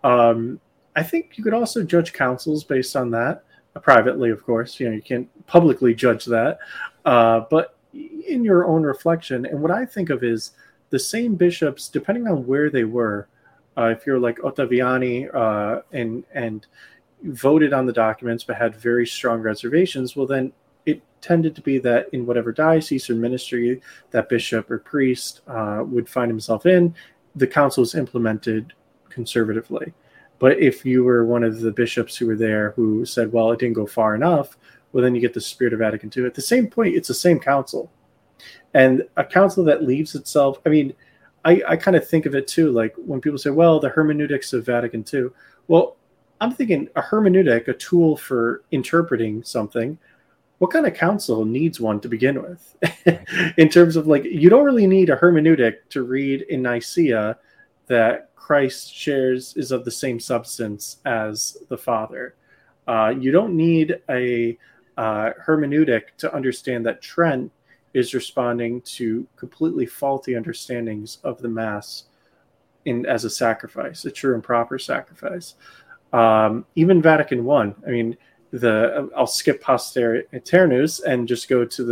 I think you could also judge councils based on that, privately, of course. You can't publicly judge that, but in your own reflection. And what I think of is the same bishops, depending on where they were, if you're like Ottaviani and voted on the documents but had very strong reservations, well, then it tended to be that in whatever diocese or ministry that bishop or priest would find himself in, the council was implemented conservatively. But if you were one of the bishops who were there who said, well, it didn't go far enough, well, then you get the spirit of Vatican II. At the same point, it's the same council. And a council that leaves itself, I mean, I kind of think of it too, like when people say, well, the hermeneutics of Vatican II. Well, I'm thinking a hermeneutic, a tool for interpreting something. What kind of council needs one to begin with? In terms of like, you don't really need a hermeneutic to read in Nicaea that Christ shares is of the same substance as the Father. You don't need a hermeneutic to understand that Trent is responding to completely faulty understandings of the Mass as a sacrifice, a true and proper sacrifice. Even Vatican I. I mean, I'll skip Poster Aeternus and just go to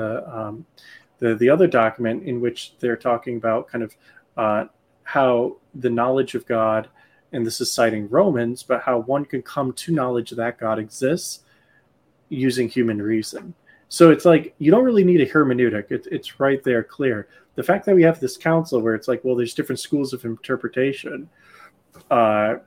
the other document in which they're talking about kind of how the knowledge of God, and this is citing Romans, but how one can come to knowledge that God exists using human reason. So it's like, you don't really need a hermeneutic. It's right there clear. The fact that we have this council where it's like, well, there's different schools of interpretation, it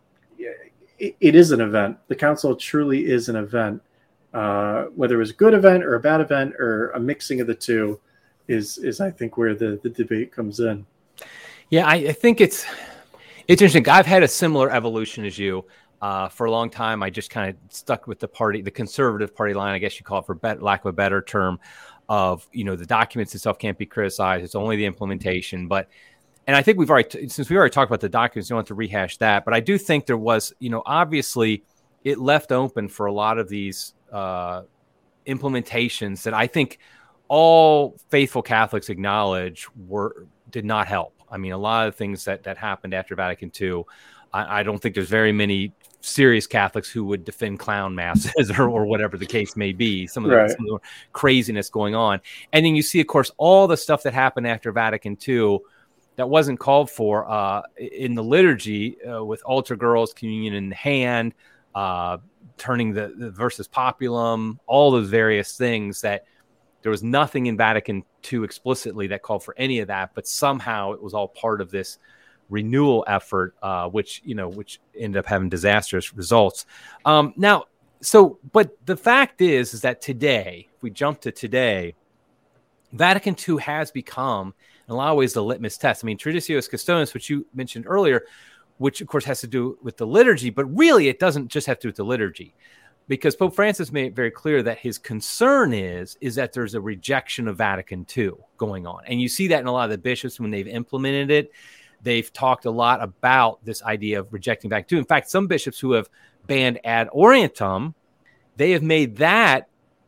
is an event. The council truly is an event. Whether it was a good event or a bad event or a mixing of the two is I think, where the debate comes in. Yeah, I think it's interesting. I've had a similar evolution as you. For a long time, I just kind of stuck with the conservative party line, I guess you call it, for lack of a better term, of, the documents itself can't be criticized. It's only the implementation. And I think since we already talked about the documents, you don't have to rehash that. But I do think there was, obviously it left open for a lot of these implementations that I think all faithful Catholics acknowledge did not help. I mean, a lot of things that happened after Vatican II, I don't think there's very many serious Catholics who would defend clown masses or whatever the case may be, some of the craziness going on. And then you see, of course, all the stuff that happened after Vatican II that wasn't called for in the liturgy with altar girls, communion in hand, turning the versus populum, all those various things that There was nothing in Vatican II explicitly that called for any of that, but somehow it was all part of this renewal effort, which ended up having disastrous results. But the fact is that today, if we jump to today, Vatican II has become, in a lot of ways, the litmus test. I mean, Traditionis Custodes, which you mentioned earlier, which of course has to do with the liturgy, but really it doesn't just have to do with the liturgy, because Pope Francis made it very clear that his concern is that there's a rejection of Vatican II going on. And you see that in a lot of the bishops when they've implemented it. They've talked a lot about this idea of rejecting Vatican II. In fact, some bishops who have banned ad orientem, they have made that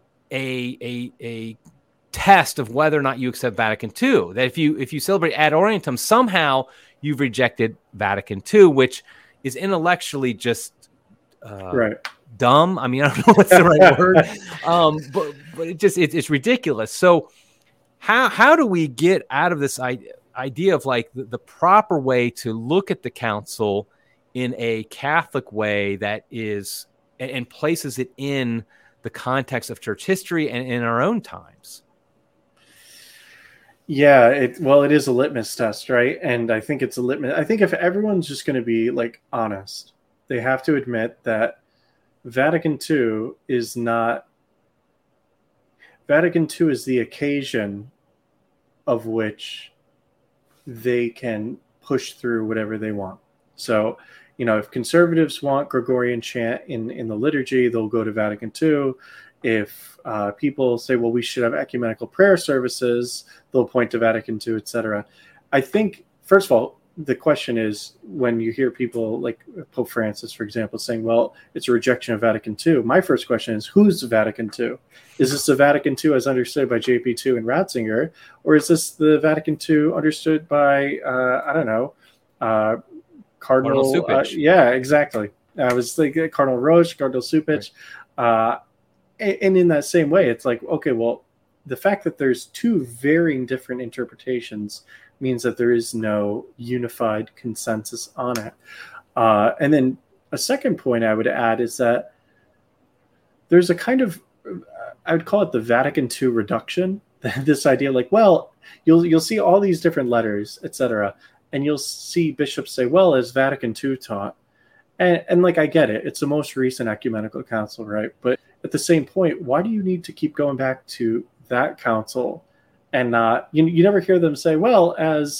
a test of whether or not you accept Vatican II. That if you celebrate ad orientem, somehow you've rejected Vatican II, which is intellectually just right. Dumb. I mean, I don't know what's the right word, but it's ridiculous. So how do we get out of this idea of like the proper way to look at the council in a Catholic way that is and places it in the context of church history and in our own times? Yeah, it is a litmus test, right? And I think it's a litmus. I think if everyone's just going to be like honest, they have to admit that Vatican II is the occasion of which they can push through whatever they want. So, if conservatives want Gregorian chant in the liturgy, they'll go to Vatican II. If people say, well, we should have ecumenical prayer services, they'll point to Vatican II, etc. I think, first of all, the question is, when you hear people like Pope Francis, for example, saying, well, it's a rejection of Vatican II, my first question is, who's Vatican II? Is this the Vatican II as understood by JP2 and Ratzinger, or is this the Vatican II understood by, Cardinal Cupich? Yeah, exactly. I was thinking Cardinal Roche, Cardinal Cupich. Right. And in that same way, it's like, okay, well, the fact that there's two varying different interpretations means that there is no unified consensus on it. And then a second point I would add is that there's a kind of, I would call it the Vatican II reduction. This idea like, well, you'll see all these different letters, etc., and you'll see bishops say, well, as Vatican II taught. And like, I get it. It's the most recent ecumenical council, right? But at the same point, why do you need to keep going back to that council and not, you never hear them say, well, as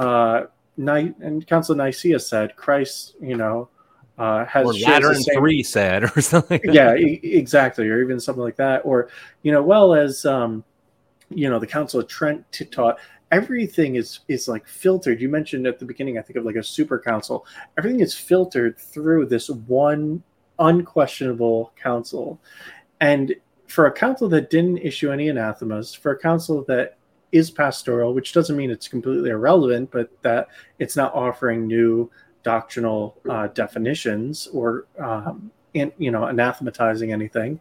and Council of Nicaea said, Christ, has or Lateran III said, or something. Yeah, exactly. Or even something like that. Or, well, as, the Council of Trent taught, everything is like filtered. You mentioned at the beginning, I think, of like a super council. Everything is filtered through this one unquestionable council. And for a council that didn't issue any anathemas, for a council that is pastoral, which doesn't mean it's completely irrelevant, but that it's not offering new doctrinal definitions or anathematizing anything,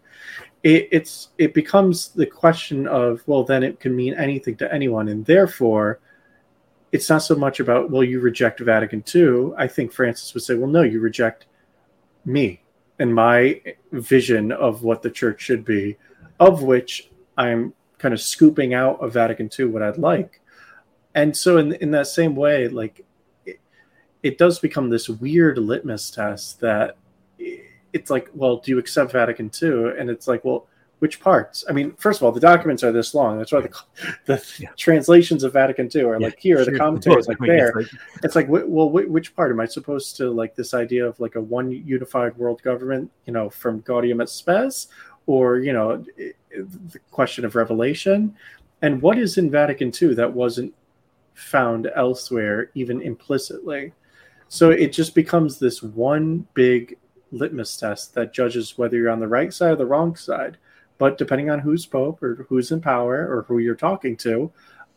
it becomes the question of, well, then it can mean anything to anyone, and therefore it's not so much about, well, you reject Vatican II. I think Francis would say, well, no, you reject me and my vision of what the church should be, of which I'm kind of scooping out of Vatican II what I'd like. And so in that same way, like it does become this weird litmus test that it's like, well, do you accept Vatican II? And it's like, well, which parts? I mean, first of all, the documents are this long. That's why the translations of Vatican II are like here, the commentaries like there. It's like, well, which part? Am I supposed to like this idea of like a one unified world government, from Gaudium et Spes, or, the question of revelation? And what is in Vatican II that wasn't found elsewhere, even implicitly? So it just becomes this one big litmus test that judges whether you're on the right side or the wrong side. But depending on who's pope or who's in power or who you're talking to,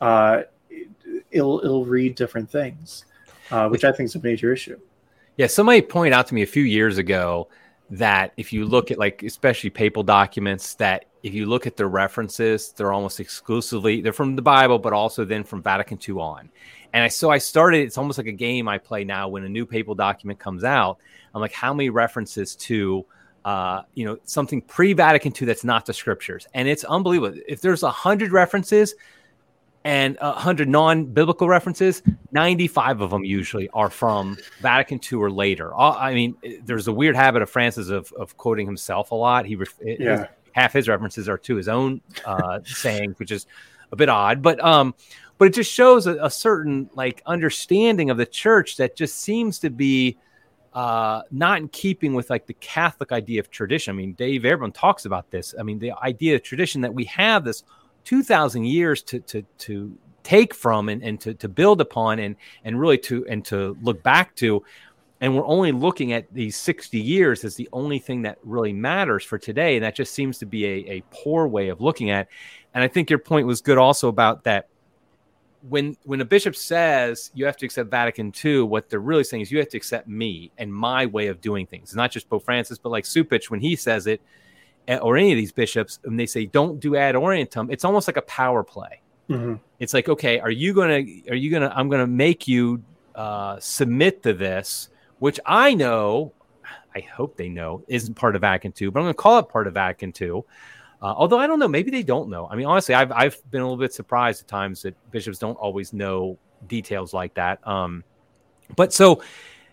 it'll read different things, which I think is a major issue. Yeah, somebody pointed out to me a few years ago that if you look at, like, especially papal documents, that if you look at their references, they're almost exclusively, they're from the Bible, but also then from Vatican II on. And I started, it's almost like a game I play now when a new papal document comes out. I'm like, how many references to something pre-Vatican II that's not the scriptures. And it's unbelievable. If there's 100 references and 100 non-biblical references, 95 of them usually are from Vatican II or later. I mean, there's a weird habit of Francis of quoting himself a lot. Half his references are to his own sayings, which is a bit odd. But it just shows a certain like understanding of the church that just seems to be not in keeping with like the Catholic idea of tradition. I mean, Dave Airborne talks about this. I mean, the idea of tradition, that we have this 2,000 years to take from and to build upon and really to look back to. And we're only looking at these 60 years as the only thing that really matters for today. And that just seems to be a poor way of looking at it. And I think your point was good also about that. When a bishop says you have to accept Vatican II, what they're really saying is you have to accept me and my way of doing things. It's not just Pope Francis, but like Supich, when he says it, or any of these bishops, and they say don't do ad orientem, it's almost like a power play. Mm-hmm. It's like, okay, I'm gonna make you submit to this, which I hope they know isn't part of Vatican II, but I'm going to call it part of Vatican II. Although I don't know, maybe they don't know. I mean, honestly, I've been a little bit surprised at times that bishops don't always know details like that. But so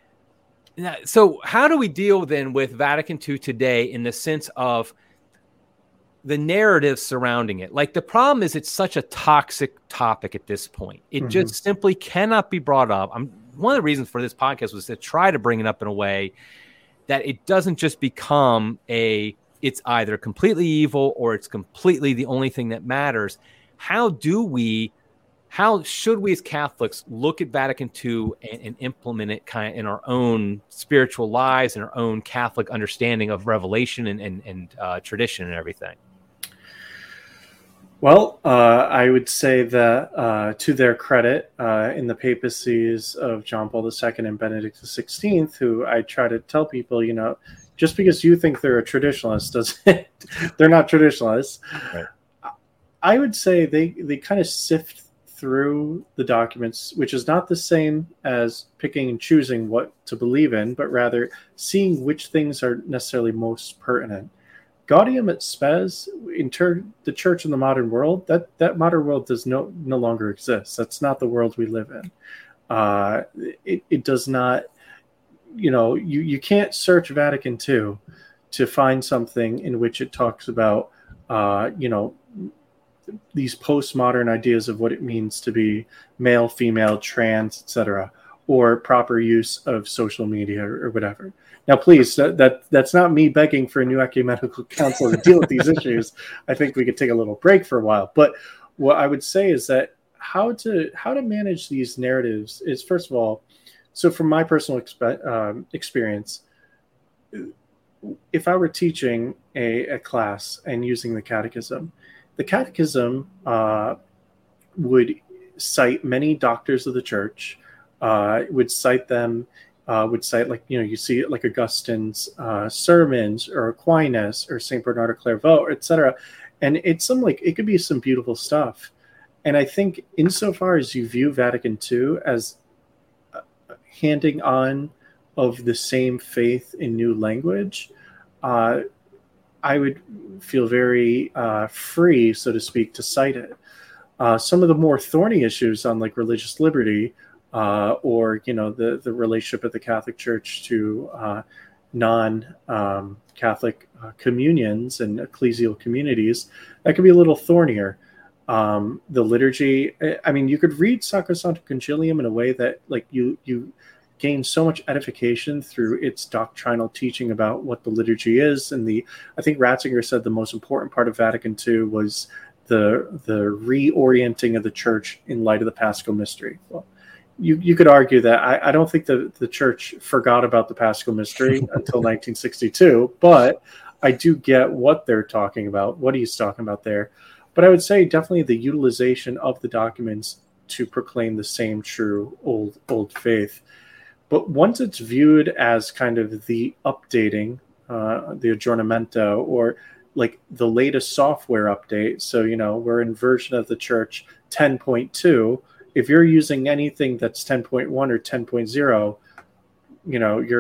how do we deal then with Vatican II today in the sense of the narrative surrounding it? Like, the problem is it's such a toxic topic at this point. It just simply cannot be brought up. One of the reasons for this podcast was to try to bring it up in a way that it doesn't just become it's either completely evil or it's completely the only thing that matters. How should we as Catholics look at Vatican II and implement it kind of in our own spiritual lives and our own Catholic understanding of revelation and tradition and everything? Well, I would say that to their credit, in the papacies of John Paul II and Benedict XVI, who I try to tell people, just because you think they're a traditionalist they're not traditionalists. Right. I would say they kind of sift through the documents, which is not the same as picking and choosing what to believe in, but rather seeing which things are necessarily most pertinent. Gaudium et Spes, the church in the modern world, that modern world does no longer exist. That's not the world we live in. It does not, you can't search Vatican II to find something in which it talks about, these postmodern ideas of what it means to be male, female, trans, etc., or proper use of social media or whatever. Now, please, that's not me begging for a new ecumenical council to deal with these issues. I think we could take a little break for a while. But what I would say is that how to manage these narratives is, first of all, so from my personal experience, if I were teaching a class and using the catechism would cite many doctors of the church, would cite like, you see it like Augustine's sermons or Aquinas or St. Bernard of Clairvaux, etc. And it could be some beautiful stuff. And I think insofar as you view Vatican II as handing on of the same faith in new language, I would feel very free, so to speak, to cite it. Some of the more thorny issues on like religious liberty, or the relationship of the Catholic Church to non-Catholic communions and ecclesial communities, that can be a little thornier. The liturgy, I mean, you could read Sacrosanctum Concilium in a way that like you gain so much edification through its doctrinal teaching about what the liturgy is. And I think Ratzinger said the most important part of Vatican II was the reorienting of the church in light of the Paschal Mystery. Well, you could argue that I don't think the church forgot about the Paschal Mystery until 1962, but I do get what they're talking about, what he's talking about there. But I would say definitely the utilization of the documents to proclaim the same true old faith. But once it's viewed as kind of the updating, the aggiornamento, or like the latest software update, so we're in version of the church 10.2. If you're using anything that's 10.1 or 10.0,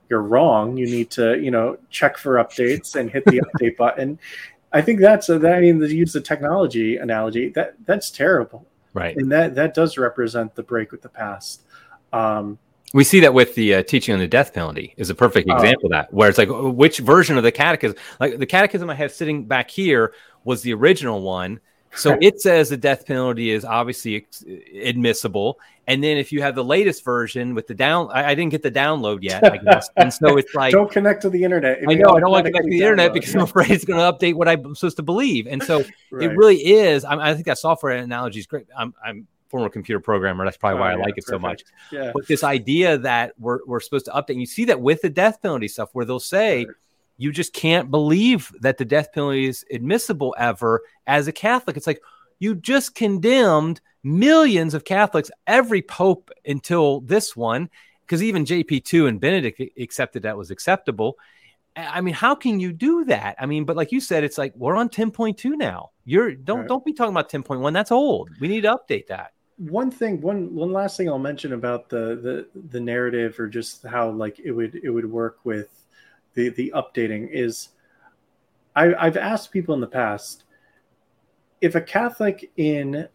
you're wrong. You need to, check for updates and hit the update button. I think to use the technology analogy, that's terrible. Right. And that does represent the break with the past. We see that with the teaching on the death penalty is a perfect example of that, where it's like, which version of the catechism, like the catechism I have sitting back here was the original one. So it says the death penalty is obviously admissible. And then if you have the latest version with the I didn't get the download yet, I guess. And so it's like, don't connect to the internet. I know I don't want to connect to the internet because I'm afraid it's going to update what I'm supposed to believe. And so it really is. I think that software analogy is great. I'm former computer programmer. That's probably why I like it so much. Yeah. But this idea that we're supposed to update, and you see that with the death penalty stuff, where they'll say, you just can't believe that the death penalty is admissible ever as a Catholic. It's like, you just condemned millions of Catholics, every pope until this one, because even JP2 and Benedict accepted that was acceptable. I mean, how can you do that? I mean, but like you said, it's like, we're on 10.2 now. Don't be talking about 10.1. That's old. We need to update that. One last thing I'll mention about the narrative, or just how like it would work with the updating, is I've asked people in the past, if a Catholic in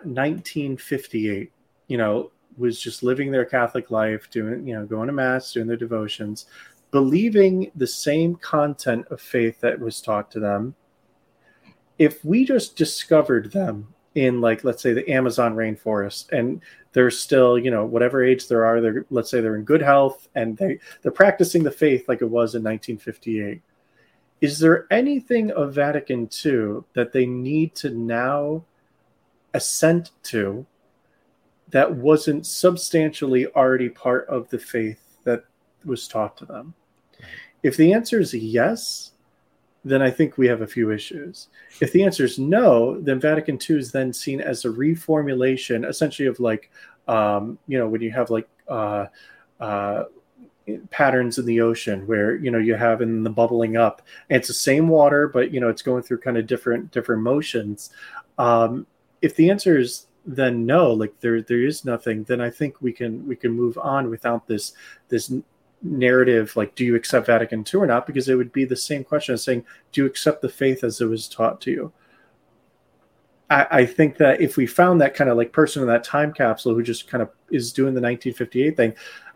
1958, was just living their Catholic life, doing, going to mass, doing their devotions, believing the same content of faith that was taught to them, if we just discovered them in, like, let's say the Amazon rainforest, and they're still, whatever age let's say they're in good health, and they're practicing the faith like it was in 1958. Is there anything of Vatican II that they need to now assent to that wasn't substantially already part of the faith that was taught to them? If the answer is yes, then I think we have a few issues. If the answer is no, then Vatican II is then seen as a reformulation, essentially, of like, when you have like patterns in the ocean where, you have in the bubbling up, and it's the same water, but, it's going through kind of different motions. If the answer is then no, like there is nothing, then I think we can move on without this narrative, like, do you accept Vatican II or not? Because it would be the same question as saying, do you accept the faith as it was taught to you? I think that if we found that kind of like person in that time capsule who just kind of is doing the 1958 thing,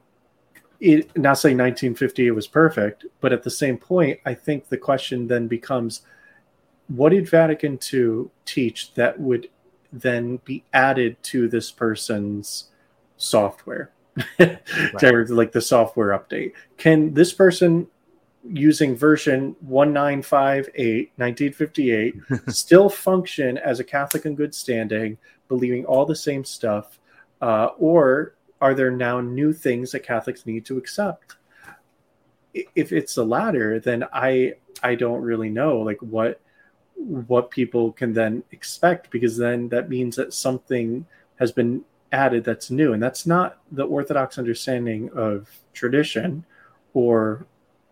not saying 1958 was perfect, but at the same point, I think the question then becomes, what did Vatican II teach that would then be added to this person's software? Right. Like the software update. Can this person, using version 1958, 1958, still function as a Catholic in good standing, believing all the same stuff? Or are there now new things that Catholics need to accept? If it's the latter, then I don't really know, like, what people can then expect, because then that means that something has been added that's new, and that's not the Orthodox understanding of tradition or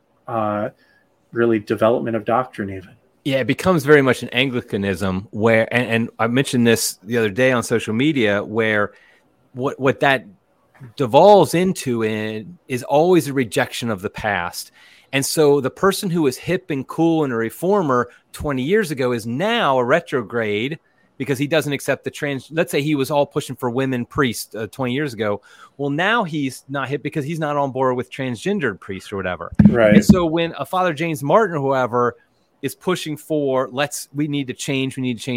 really development of doctrine even. Yeah, it becomes very much an Anglicanism where, and I mentioned this the other day on social media, where what that devolves into is always a rejection of the past. And so the person who was hip and cool and a reformer 20 years ago is now a retrograde because he doesn't accept let's say he was all pushing for women priests 20 years ago. Well, now he's not hip because he's not on board with transgendered priests or whatever. Right. And so when a Father James Martin or whoever is pushing for, we need to change.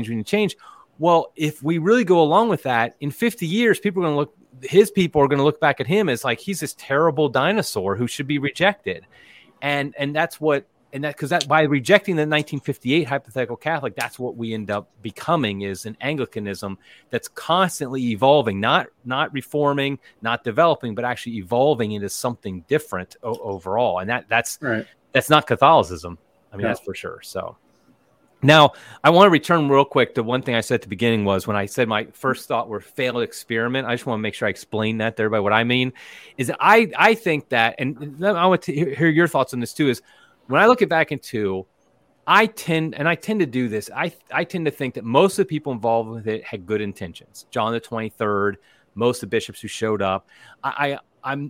Well, if we really go along with that, in 50 years, his people are going to look back at him as like, he's this terrible dinosaur who should be rejected. And that's because by rejecting the 1958 hypothetical Catholic, that's what we end up becoming, is an Anglicanism that's constantly evolving, not reforming, not developing, but actually evolving into something different overall. And that's right. That's not Catholicism. I mean, That's for sure. So now I want to return real quick to one thing I said at the beginning, was when I said my first thought were failed experiment. I just want to make sure I explain that to everybody. What I mean is that I think that, and I want to hear your thoughts on this too, is when I look at Vatican II, I tend to do this. I tend to think that most of the people involved with it had good intentions. John the 23rd, most of the bishops who showed up.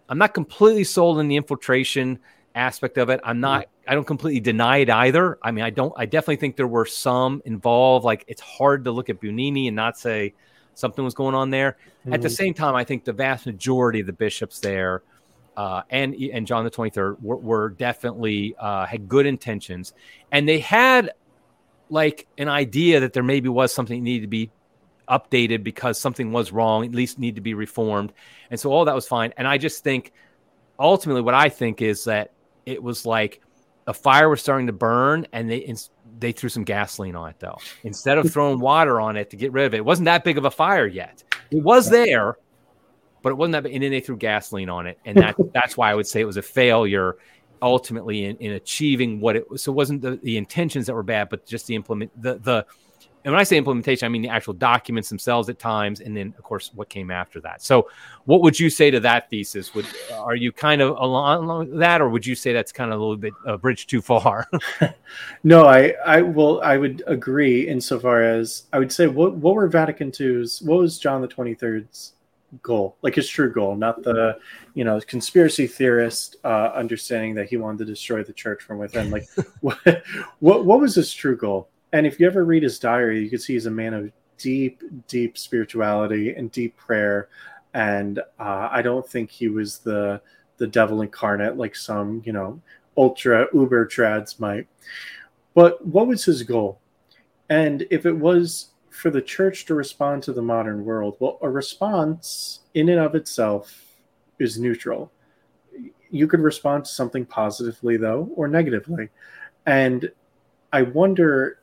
not completely sold in the infiltration aspect of it. I don't completely deny it either. I mean, I definitely think there were some involved. Like, it's hard to look at Bugnini and not say something was going on there. At the same time, I think the vast majority of the bishops there and John the 23rd were definitely had good intentions, and they had like an idea that there maybe was something that needed to be updated because something was wrong, at least need to be reformed. And so all that was fine. And I just think ultimately what I think is that it was like a fire was starting to burn and they threw some gasoline on it, though. Instead of throwing water on it to get rid of it. It wasn't that big of a fire yet. It was there, but it wasn't that big. And then they threw gasoline on it. And that's why I would say it was a failure ultimately in achieving what it was. So it wasn't the intentions that were bad, but just the and when I say implementation, I mean the actual documents themselves at times, and then, of course, what came after that. So what would you say to that thesis? Are you kind of along that, or would you say that's kind of a little bit a bridge too far? No, I would agree insofar as I would say what were Vatican II's, what was John the 23rd's goal, like his true goal, not the conspiracy theorist understanding that he wanted to destroy the church from within. Like what was his true goal? And if you ever read his diary, you can see he's a man of deep spirituality and deep prayer. And I don't think he was the devil incarnate like some, ultra uber trads might. But what was his goal? And if it was for the church to respond to the modern world, well, a response in and of itself is neutral. You could respond to something positively, though, or negatively. And I wonder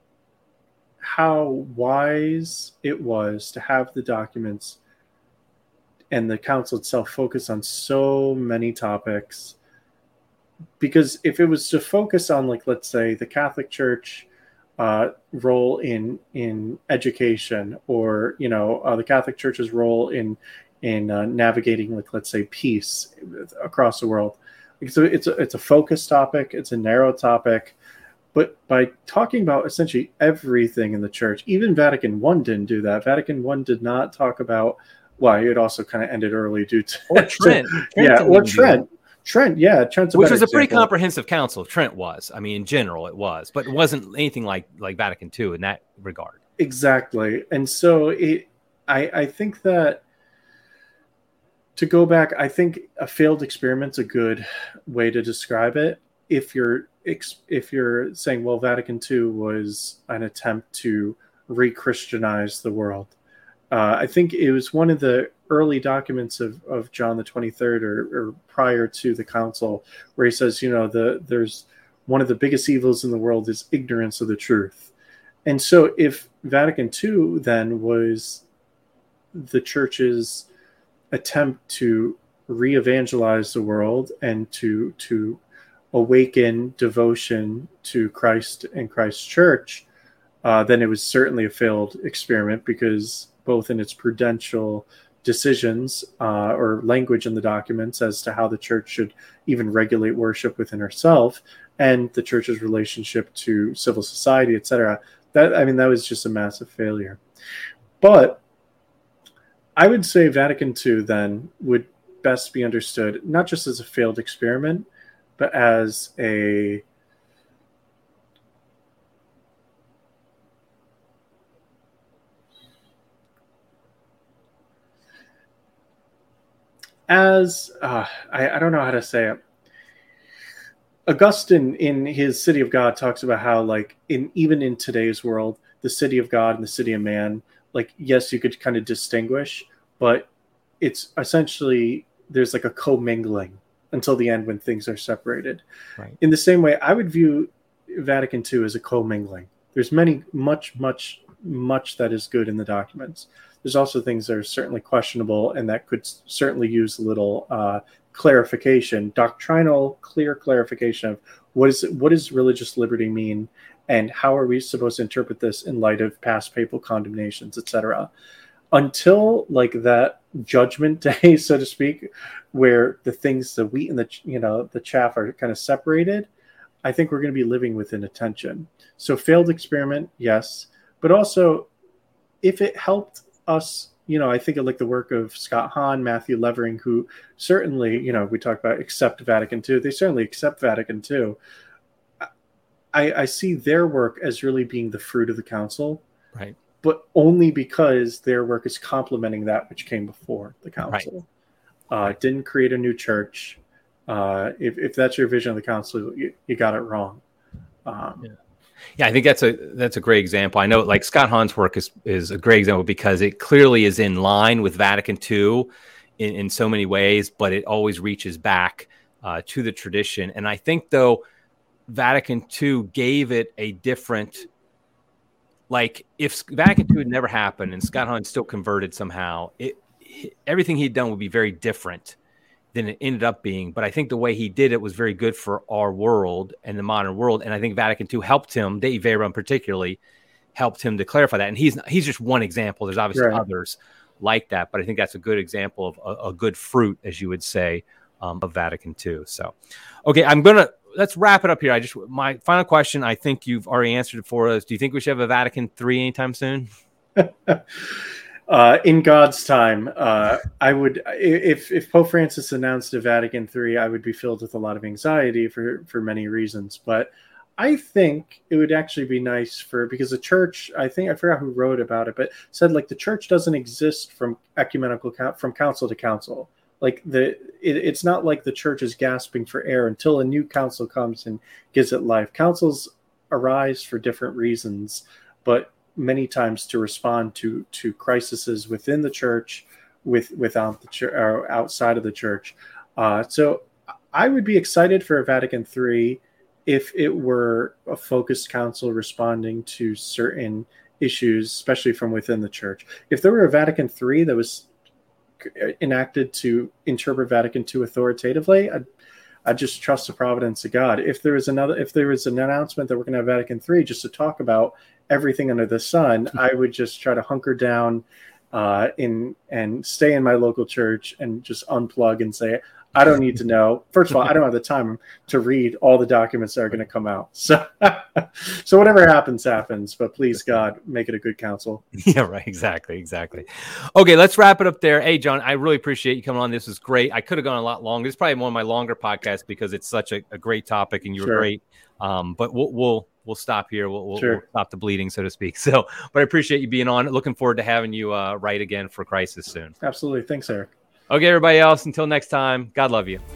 how wise it was to have the documents and the council itself focus on so many topics. Because if it was to focus on, like, let's say, the Catholic Church role in education, or the Catholic Church's role in navigating, like, let's say, peace across the world, so it's a focused topic, it's a narrow topic. But by talking about essentially everything in the church, even Vatican I didn't do that. Vatican I did not talk about, well, it also kind of ended early due to Trent. Trent, yeah, Trent's which was a pretty comprehensive council. Trent was. I mean, in general, it was, but it wasn't anything like Vatican II in that regard. Exactly, and so I think that, to go back, I think a failed experiment's a good way to describe it. If you're saying, well, Vatican II was an attempt to re-Christianize the world, I think it was one of the early documents of John the 23rd or prior to the council, where he says, there's one of the biggest evils in the world is ignorance of the truth. And so if Vatican II then was the church's attempt to re-evangelize the world and to awaken devotion to Christ and Christ's church, then it was certainly a failed experiment, because both in its prudential decisions or language in the documents as to how the church should even regulate worship within herself, and the church's relationship to civil society, etc. That was just a massive failure. But I would say Vatican II then would best be understood not just as a failed experiment, but as a I don't know how to say it. Augustine in his City of God talks about how, like, even in today's world, the city of God and the city of man, like, yes, you could kind of distinguish, but it's essentially, there's like a commingling until the end when things are separated. Right. In the same way, I would view Vatican II as a commingling. There's much that is good in the documents. There's also things that are certainly questionable and that could certainly use a little clarification, doctrinal, clear clarification of what does religious liberty mean, and how are we supposed to interpret this in light of past papal condemnations, etc. Until, like, that judgment day, so to speak, where the wheat and the chaff are kind of separated, I think we're going to be living within a tension. So failed experiment, yes, but also if it helped us I think of like the work of Scott Hahn, Matthew Levering, who certainly, we talk about accept Vatican II. They certainly accept Vatican II. I see their work as really being the fruit of the council, right? But only because their work is complementing that which came before the council. Right. Didn't create a new church. If that's your vision of the council, you got it wrong. Yeah, I think that's a great example. I know like Scott Hahn's work is a great example because it clearly is in line with Vatican II in so many ways, but it always reaches back to the tradition. And I think though Vatican II gave it a different, like if Vatican II had never happened and Scott Hahn still converted somehow, everything he'd done would be very different than it ended up being. But I think the way he did it was very good for our world and the modern world. And I think Vatican II helped him, Dei Verbum particularly, helped him to clarify that. And he's just one example. There's obviously others like that, but I think that's a good example of a good fruit, as you would say, of Vatican II. So, okay, let's wrap it up here. My final question, I think you've already answered it for us. Do you think we should have a Vatican III anytime soon? In God's time, I would, if Pope Francis announced a Vatican III, I would be filled with a lot of anxiety for many reasons. But I think it would actually be nice because the church, I forgot who wrote about it, but said like the church doesn't exist from from council to council. Like it's not like the church is gasping for air until a new council comes and gives it life. Councils arise for different reasons, but many times to respond to crises within the church, without the church or outside of the church. So I would be excited for a Vatican III if it were a focused council responding to certain issues, especially from within the church. If there were a Vatican III that was enacted to interpret Vatican II authoritatively, I'd just trust the providence of God. If there was an announcement that we're going to have Vatican III just to talk about everything under the sun, I would just try to hunker down and stay in my local church and just unplug and say, I don't need to know. First of all, I don't have the time to read all the documents that are going to come out. So whatever happens, but please God, make it a good council. Yeah, right. Exactly. Okay, let's wrap it up there. Hey, John, I really appreciate you coming on. This was great. I could have gone a lot longer. It's probably one of my longer podcasts because it's such a great topic and you were great. But we'll stop here. We'll stop the bleeding, so to speak. So, but I appreciate you being on. Looking forward to having you write again for Crisis soon. Absolutely. Thanks, Eric. Okay, everybody else, until next time, God love you.